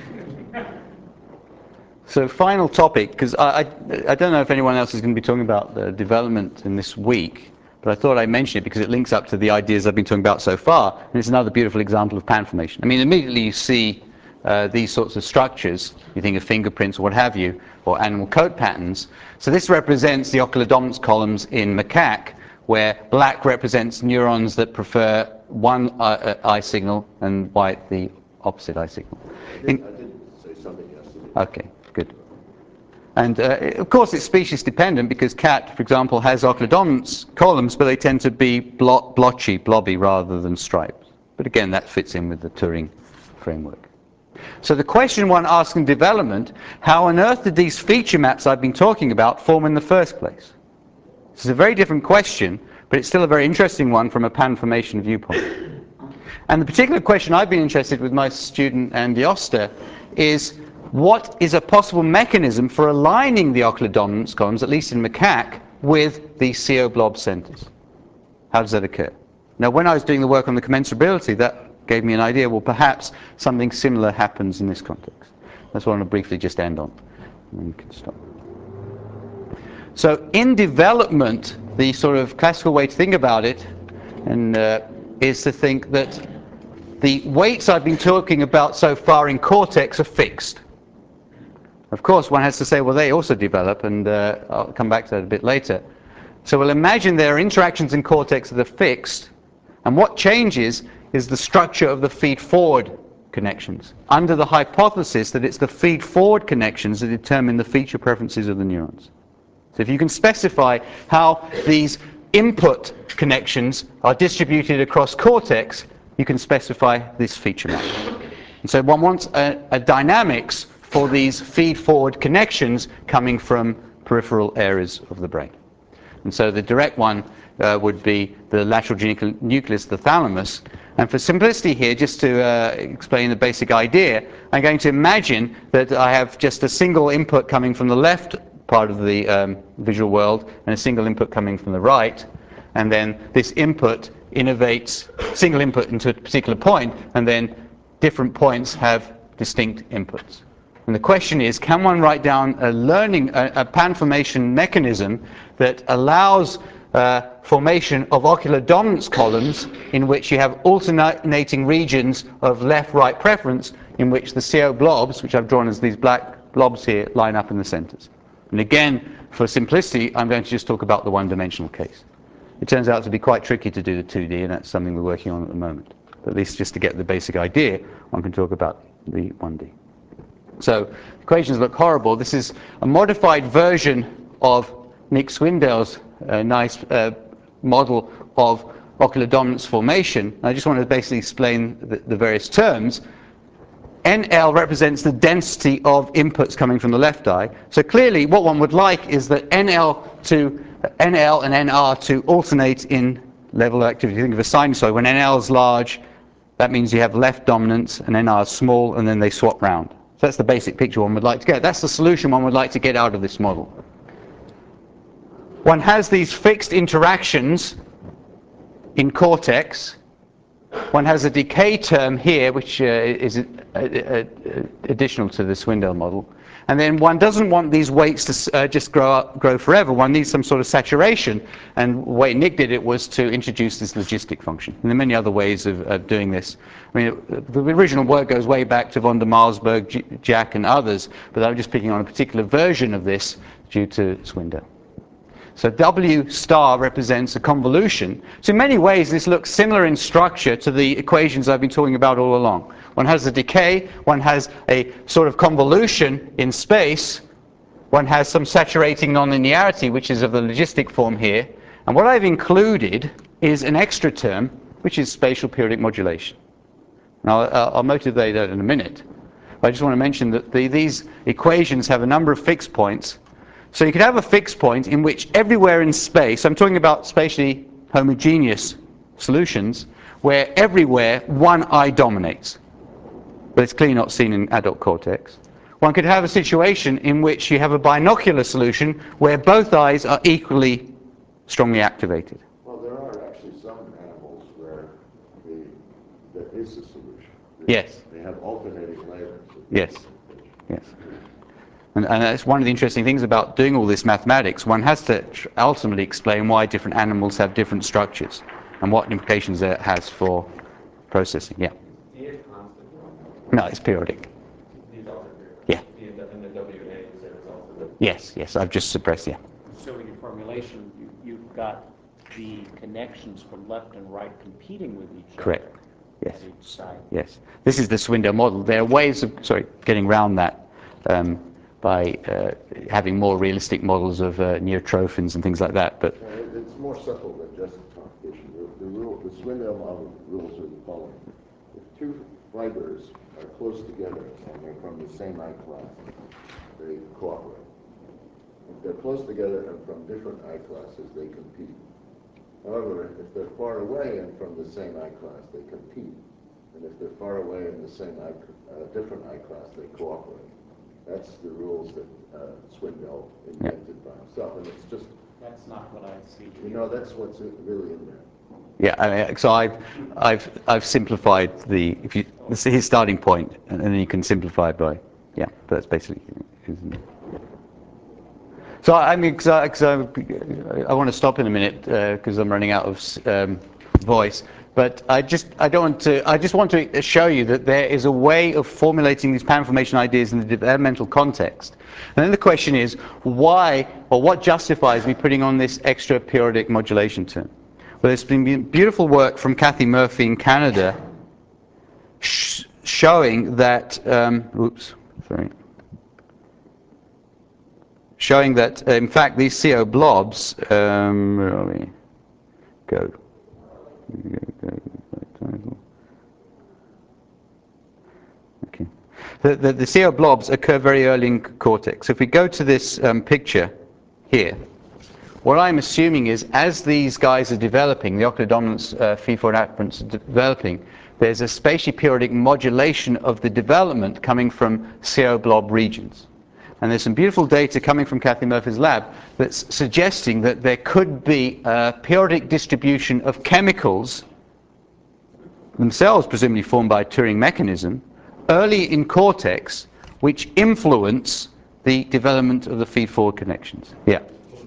So final topic, because I, I, I don't know if anyone else is going to be talking about the development in this week, but I thought I'd mention it because it links up to the ideas I've been talking about so far, and it's another beautiful example of pan formation. I mean, immediately you see uh, these sorts of structures, you think of fingerprints or what have you, or animal coat patterns. So this represents the ocular dominance columns in macaque, where black represents neurons that prefer one uh, eye signal and white the opposite eye signal. I did, I did say something yesterday. Okay, good. And uh, of course it's species dependent because cat, for example, has ocular dominance columns, but they tend to be blot, blotchy, blobby rather than striped. But again, that fits in with the Turing framework. So the question one asks in development, how on earth did these feature maps I've been talking about form in the first place? This is a very different question, but it's still a very interesting one from a pan formation viewpoint. And the particular question I've been interested with my student Andy Oster is, what is a possible mechanism for aligning the ocular dominance columns, at least in macaque, with the C O blob centers? How does that occur? Now, when I was doing the work on the commensurability, that gave me an idea, well, perhaps something similar happens in this context. That's what I want to briefly just end on. And then we can stop. So in development, the sort of classical way to think about it and, uh, is to think that the weights I've been talking about so far in cortex are fixed. Of course, one has to say, well, they also develop, and uh, I'll come back to that a bit later. So we'll imagine there are interactions in cortex that are fixed, and what changes is the structure of the feed-forward connections, under the hypothesis that it's the feed-forward connections that determine the feature preferences of the neurons. So if you can specify how these input connections are distributed across cortex, you can specify this feature map. And so one wants a, a dynamics for these feed-forward connections coming from peripheral areas of the brain. And so the direct one uh, would be the lateral genital nucleus, the thalamus. And for simplicity here, just to uh, explain the basic idea, I'm going to imagine that I have just a single input coming from the left part of the um, visual world and a single input coming from the right. And then this input innervates, single input into a particular point, and then different points have distinct inputs. And the question is, can one write down a learning, a, a pan formation mechanism that allows uh, formation of ocular dominance columns in which you have alternating regions of left-right preference in which the C O blobs, which I've drawn as these black blobs here, line up in the centers. And again, for simplicity, I'm going to just talk about the one-dimensional case. It turns out to be quite tricky to do the two D, and that's something we're working on at the moment. But at least just to get the basic idea, one can talk about the one D. So equations look horrible. This is a modified version of Nick Swindell's uh, nice uh, model of ocular dominance formation. I just want to basically explain the, the various terms. N L represents the density of inputs coming from the left eye. So clearly what one would like is that N L to N L and N R to alternate in level of activity. Think of a sinusoid. When N L is large, that means you have left dominance, and N R is small, and then they swap round. So that's the basic picture one would like to get. That's the solution one would like to get out of this model. one has these fixed interactions in cortex. One has a decay term here, which uh, is uh, uh, additional to the Swindell model. And then one doesn't want these weights to uh, just grow up, grow forever. One needs some sort of saturation. And the way Nick did it was to introduce this logistic function. And there are many other ways of, of doing this. I mean, it, the original work goes way back to von der Malsberg, J Jack, and others. But I'm just picking on a particular version of this due to Swindell. So W star represents a convolution. So in many ways, this looks similar in structure to the equations I've been talking about all along. One has a decay, one has a sort of convolution in space, one has some saturating nonlinearity, which is of the logistic form here. And what I've included is an extra term, which is spatial periodic modulation. Now, I'll, I'll motivate that in a minute. But I just want to mention that the, these equations have a number of fixed points. So you could have a fixed point in which everywhere in space, I'm talking about spatially homogeneous solutions, where everywhere one eye dominates. But it's clearly not seen in adult cortex. One could have a situation in which you have a binocular solution where both eyes are equally strongly activated. Well, there are actually some animals where the, there is a solution. They, yes. They have alternating layers. Yes. Yes. And, and that's one of the interesting things about doing all this mathematics. One has to ultimately explain why different animals have different structures and what implications that has for processing. Yeah. D is constant. No, it's periodic. D is also periodic. Yeah. D in the, in the W A, you said it's also. Yes, yes, I've just suppressed, yeah. So in your formulation, you, you've got the connections from left and right competing with each Correct. other. Yes. At each side. Yes. This is the Swindell model. There are ways of, sorry, getting around that. Um, by uh, having more realistic models of uh, neotrophins and things like that. But uh, it's more subtle than just competition. The, the, rule, the Swindell model rules are the following. If two fibers are close together and they're from the same eye class, they cooperate. If they're close together and from different eye classes, they compete. However, if they're far away and from the same eye class, they compete. And if they're far away in the same eye, uh, different eye class, they cooperate. That's the rules that uh, Swindell invented yeah. by himself, and it's just... That's not what I see. You know, that's what's really in there. Yeah, I mean, so I've, I've, I've simplified the, if you, this is his starting point, and then you can simplify it by, yeah, but that's basically, isn't it? Yeah. So I mean, because I, cause I, I want to stop in a minute, because uh, I'm running out of um, voice. But I just, I don't want to, I just want to show you that there is a way of formulating these panformation ideas in the developmental context. And then the question is, why, or what justifies me putting on this extra periodic modulation term? Well, there's been beautiful work from Kathy Murphy in Canada sh showing that, um, oops, sorry, showing that, uh, in fact, these C O blobs, um, where are we? Go. Okay. The, the, the C O blobs occur very early in cortex. If we go to this um, picture here, what I'm assuming is as these guys are developing, the ocular dominance uh, feed-forward afferents are developing, there's a spatially periodic modulation of the development coming from C O blob regions. And there's some beautiful data coming from Kathy Murphy's lab that's suggesting that there could be a periodic distribution of chemicals, themselves presumably formed by a Turing mechanism, early in cortex, which influence the development of the feed-forward connections. Yeah.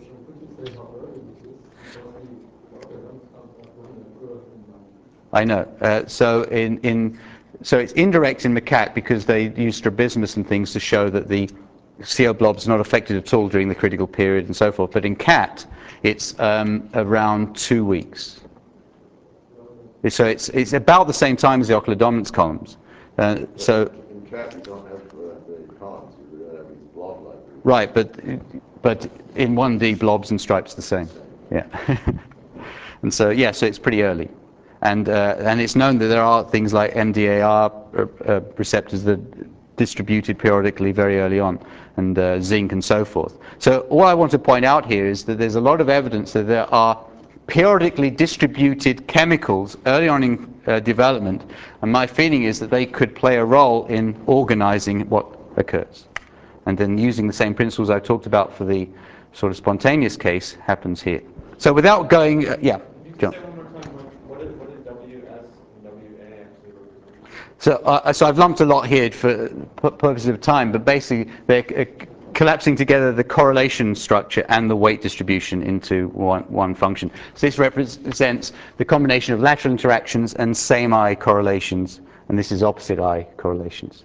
I know. Uh, so in, in so it's indirect in macaque because they use strabismus and things to show that the C O blob's not affected at all during the critical period and so forth. But in cat, it's um, around two weeks. So it's it's about the same time as the ocular dominance columns. Uh, so in cat, you don't have uh, the columns. You have these blob-like. Right, but but in one D, blobs and stripes the same. Yeah. And so yeah, so it's pretty early. And, uh, and it's known that there are things like M D A R uh, receptors that are distributed periodically very early on, and uh, zinc and so forth. So all I want to point out here is that there's a lot of evidence that there are periodically distributed chemicals early on in uh, development, and my feeling is that they could play a role in organizing what occurs. And then using the same principles I talked about for the sort of spontaneous case happens here. So without going, uh, yeah, John. Say one more time, what, what did, what did W S and W A actually represent? So, uh, so I've lumped a lot here for pu- purposes of time, but basically they're uh, collapsing together the correlation structure and the weight distribution into one, one function. So this represents the combination of lateral interactions and same eye correlations, and this is opposite eye correlations.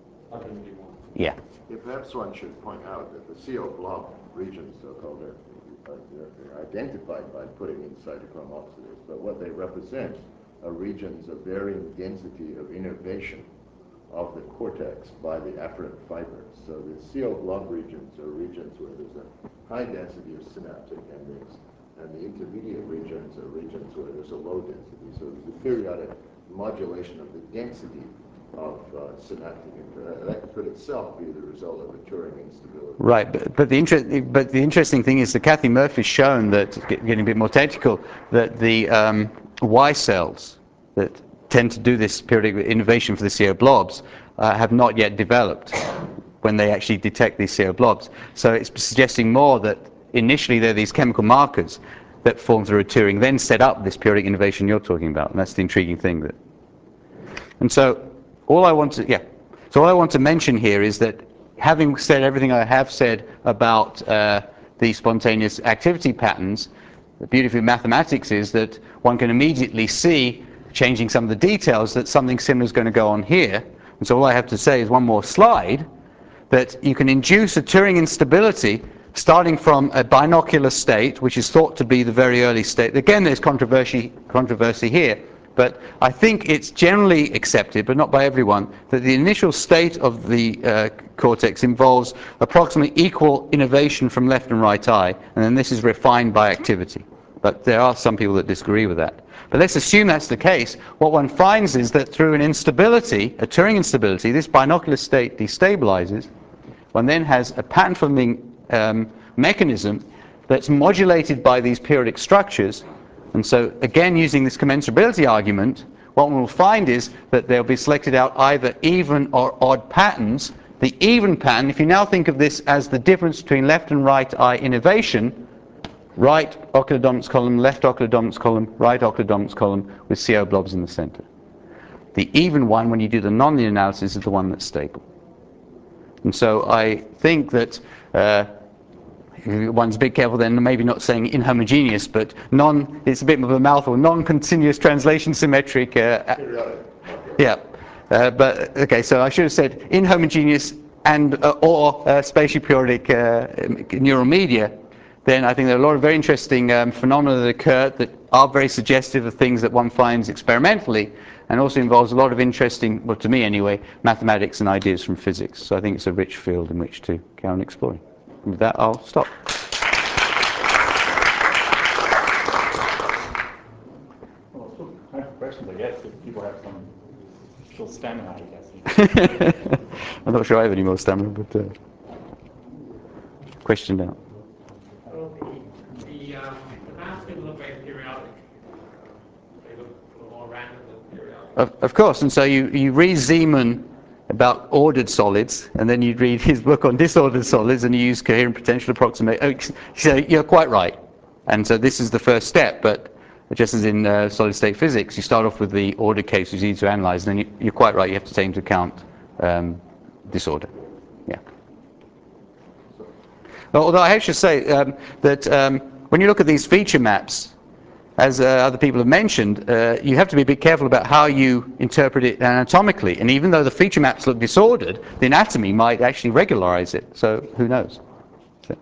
Yeah. Yeah, perhaps one should point out that the C O blob regions, so-called, are, are they're identified by putting in cytochrome oxidase, but what they represent are regions of varying density of innervation of the cortex by the afferent fibers. So the C O blob regions are regions where there's a high density of synaptic endings, and the intermediate regions are regions where there's a low density. So there's a periodic modulation of the density of uh, synaptic, uh, that could itself be the result of a Turing instability. Right, but, but, the inter- but the interesting thing is that Kathy Murphy's shown that, getting a bit more technical, that the um, Y cells that tend to do this periodic innervation for the C O blobs uh, have not yet developed when they actually detect these C O blobs. So it's suggesting more that initially there are these chemical markers that form through a Turing, then set up this periodic innervation you're talking about, and that's the intriguing thing. That, and so all I want to, yeah, so all I want to mention here is that having said everything I have said about uh, the spontaneous activity patterns, the beauty of mathematics is that one can immediately see, changing some of the details, that something similar is going to go on here. And so all I have to say is one more slide, that you can induce a Turing instability starting from a binocular state, which is thought to be the very early state. Again, there's controversy, controversy here, but I think it's generally accepted, but not by everyone, that the initial state of the uh, cortex involves approximately equal innervation from left and right eye, and then this is refined by activity. But there are some people that disagree with that. But let's assume that's the case. What one finds is that through an instability, a Turing instability, this binocular state destabilizes. One then has a pattern-forming um, mechanism that's modulated by these periodic structures. And so, again, using this commensurability argument, what one will find is that they'll be selected out either even or odd patterns. The even pattern, if you now think of this as the difference between left and right eye innervation, right ocular dominance column, left ocular dominance column, right ocular dominance column with C O blobs in the center. The even one, when you do the nonlinear analysis, is the one that's stable. And so I think that uh, one's a bit careful then, maybe not saying inhomogeneous, but non, it's a bit of a mouthful, non-continuous translation symmetric. Uh, yeah, uh, but okay, so I should have said inhomogeneous and uh, or uh, spatially periodic uh, neural media. Then I think there are a lot of very interesting um, phenomena that occur that are very suggestive of things that one finds experimentally, and also involves a lot of interesting, well, to me anyway, mathematics and ideas from physics. So I think it's a rich field in which to carry on exploring. And with that, I'll stop. Well, still time for questions, I guess, if people have some still stamina, I guess. I'm not sure I have any more stamina, but uh, question now. So the, the, um, the maps didn't look very periodic. They look a little more random than periodic. Of, of course, and so you, you read Zeeman about ordered solids, and then you read his book on disordered solids, and you use coherent potential approximation. Oh, so you're quite right. And so this is the first step, but just as in uh, solid state physics, you start off with the ordered cases you need to analyze, and then you, you're quite right, you have to take into account um, disorder. Yeah. Although I should say um, that um, when you look at these feature maps, as uh, other people have mentioned, uh, you have to be a bit careful about how you interpret it anatomically. And even though the feature maps look disordered, the anatomy might actually regularize it. So who knows? So,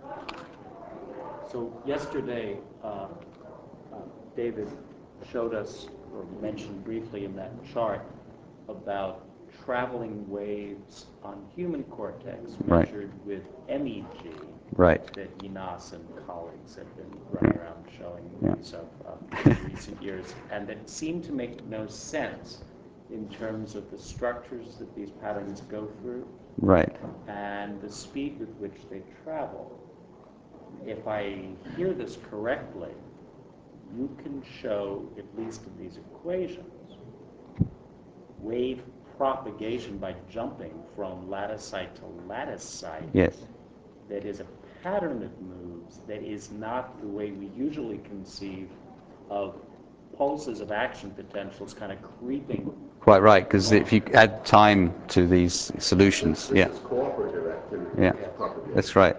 so yesterday, uh, uh, David showed us, or mentioned briefly in that chart, about traveling waves on human cortex measured right. with M E G. Right. That Yinas and colleagues have been running around showing movies yeah. of uh, in recent years, and it seemed to make no sense in terms of the structures that these patterns go through, right, and the speed with which they travel. If I hear this correctly, you can show, at least in these equations, wave propagation by jumping from lattice site to lattice site. Yes. That is a pattern of moves that is not the way we usually conceive of pulses of action potentials kind of creeping. Quite right, because if you add time to these solutions, this yeah. is cooperative activity. Yeah, propagation. that's right.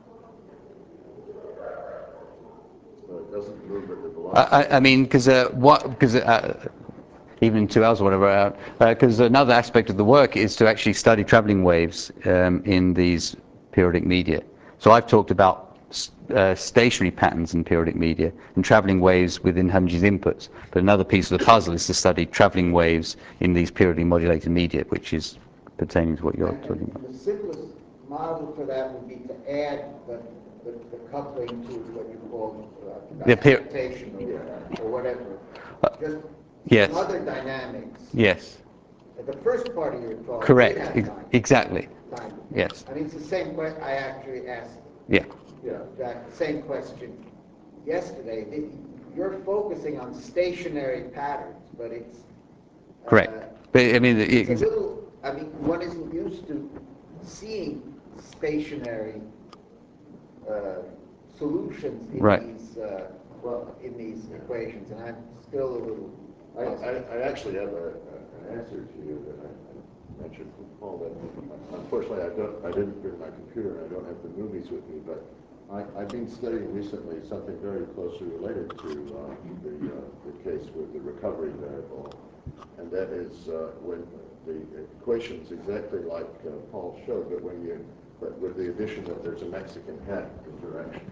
So it doesn't move at the velocity. I, I mean, because uh, what? Because uh, even in two hours or whatever, because uh, another aspect of the work is to actually study traveling waves um, in these periodic media. So I've talked about uh, stationary patterns in periodic media and traveling waves within homogeneous inputs. But another piece of the puzzle is to study traveling waves in these periodically modulated media, which is pertaining to what you're And- talking and about. The simplest model for that would be to add the, the, the coupling to what you call uh, The per- adaptation or, or whatever. Just yes. some other dynamics. Yes. The first part of your talk. Correct. did have Ex- time. exactly. Time. Yes. I mean, it's the same question I actually asked. Yeah. Yeah. That same question yesterday. The- You're focusing on stationary patterns, but it's uh, Correct. But I mean, it's it, a little. I mean, one isn't used to seeing stationary uh, solutions in Right. these uh, well in these equations, and I'm still a little. I, I, I actually have a, a, an answer to you that I, I mentioned to Paul. That unfortunately I don't, I didn't bring my computer, and I don't have the movies with me. But I, I've been studying recently something very closely related to uh, the uh, the case with the recovery variable, and that is uh, when the equation's exactly like uh, Paul showed, but when you but with the addition that there's a Mexican hat interaction,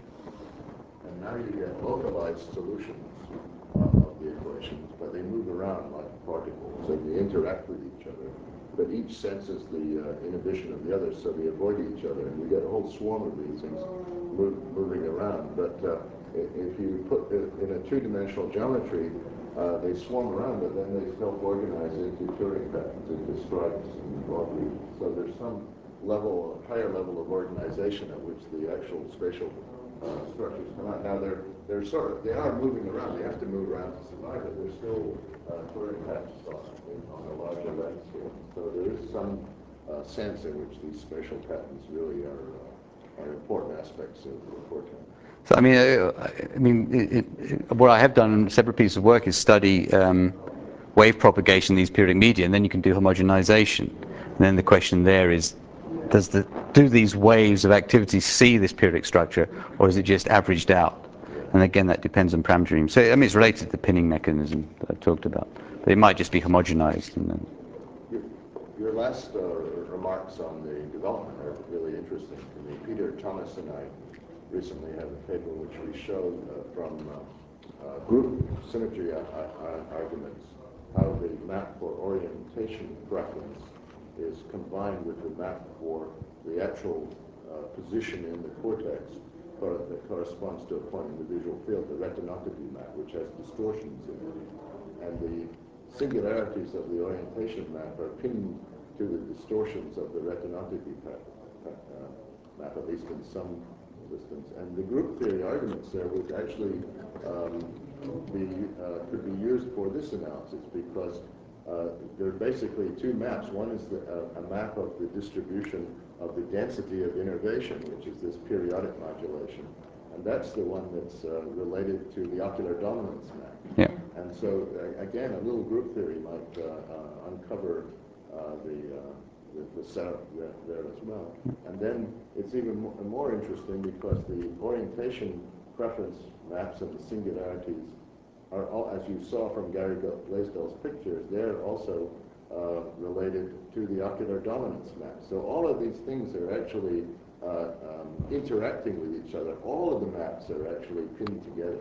and now you get localized solutions uh, of the equations, but they move around like particles, and they interact with each other. But each senses the uh, inhibition of the other, so they avoid each other, and you get a whole swarm of these things move, moving around. But uh, if you put it in a two-dimensional geometry, uh, they swarm around, but then they self-organize into Turing patterns, into stripes and ball regions. So there's some level, higher level of organization at which the actual spatial uh, structures come out. Now they're they're sort of they are moving around. They have to move around to survive, but they're still uh, Turing patterns on, on a larger landscape. So there is some uh, sense in which these spatial patterns really are uh, are important aspects of the cortex. So I mean, uh, I mean, it, it, what I have done in a separate piece of work is study um, wave propagation in these periodic media, and then you can do homogenization. And then the question there is, does the do these waves of activity see this periodic structure, or is it just averaged out? And again, that depends on parametering. So I mean, it's related to the pinning mechanism that I talked about, but it might just be homogenized. And then Your, your last uh, remarks on the development are really interesting to me. Peter Thomas and I recently had a paper which we showed uh, from uh, uh, group symmetry arguments, how the map for orientation preference is combined with the map for the actual uh, position in the cortex or, that corresponds to a point in the visual field, the retinopathy map, which has distortions in it. And the singularities of the orientation map are pinned to the distortions of the retinopathy map, uh, map, at least in some systems. And the group theory arguments there would actually um, be, uh, could be used for this analysis, because uh, there are basically two maps. One is the, uh, a map of the distribution of the density of innervation, which is this periodic modulation. And that's the one that's uh, related to the ocular dominance map. yeah. And so, uh, again, a little group theory might uh, uh, uncover uh, the, uh, the, the setup there, there as well. And then it's even more, more interesting because the orientation preference maps and the singularities are all, as you saw from Gary Blaisdell's pictures, they're also uh, related to the ocular dominance map. So all of these things are actually uh, um, interacting with each other. All of the maps are actually pinned together.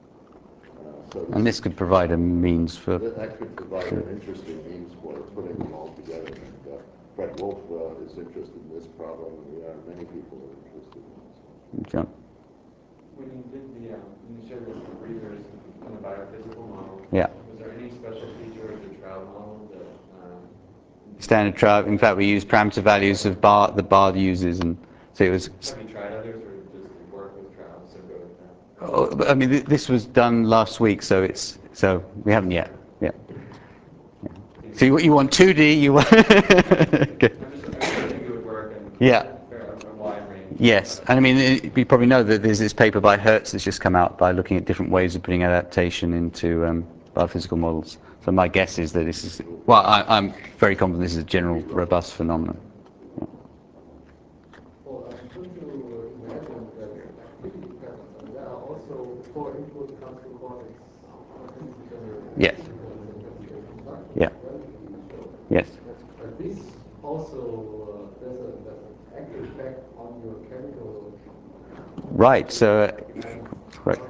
Uh, so this And this could provide a means for. that, that could provide an interesting means for putting them all together. And uh, Fred Wolf uh, is interested in this problem, and we are many people are interested in this. John. When you did the, um, when you showed the breathers in the biophysical model, Yeah. was there any special feature of the trial model that um, Standard trial. In fact, we use parameter values of bar the bar uses, and so it was. have you tried others, or does it work with trials so go with that? Oh, but I mean, th- this was done last week, so it's so we haven't yet. Yeah. yeah. So you, you want two D? You want? Okay. I'm just, I think it would work in Yeah. a, a wide range Yes, and I mean, it, you probably know that there's this paper by Hertz that's just come out by looking at different ways of putting adaptation into um, biophysical models. So my guess is that this is, well, I, I'm very confident this is a general robust phenomenon. Yeah. Well, I'm going to imagine that activity patterns, and there are also, before input comes to cortex, Yes. Yeah. Yes. But this also, uh, there's, a, there's an active effect on your chemical. Right, so, uh, right.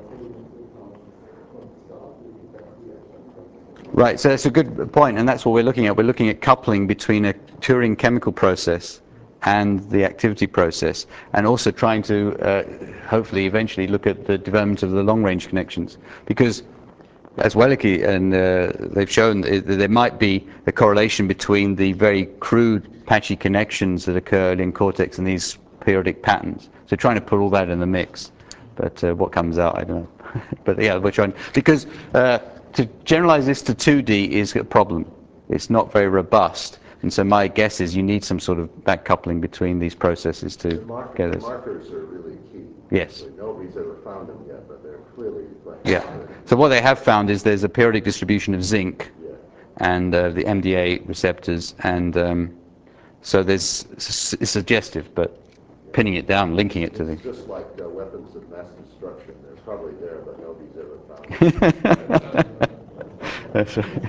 Right, so that's a good point, and that's what we're looking at. We're looking at coupling between a Turing chemical process and the activity process, and also trying to uh, hopefully eventually look at the development of the long-range connections. Because as Wellicke and uh, they've shown, that there might be a correlation between the very crude patchy connections that occur in cortex and these periodic patterns. So trying to put all that in the mix, but uh, what comes out, I don't know. But yeah, we're trying, because uh, to generalize this to two D is a problem. It's not very robust. And so my guess is you need some sort of back coupling between these processes to the mark get the this. markers are really key. Yes. So nobody's ever found them yet, but they're clearly like Yeah. So what they have found is there's a periodic distribution of zinc yeah. and uh, the M D A receptors, and um, so there's it's suggestive, but pinning it down, linking it to the. It's just like uh, weapons of mass destruction. They're probably there, but nobody's ever found them. That's right.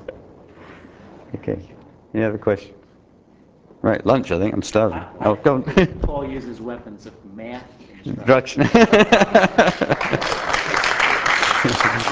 Okay. Any other questions? Right, lunch, I think. I'm starving. Oh, go on. Paul uses weapons of math Destruction. instruction.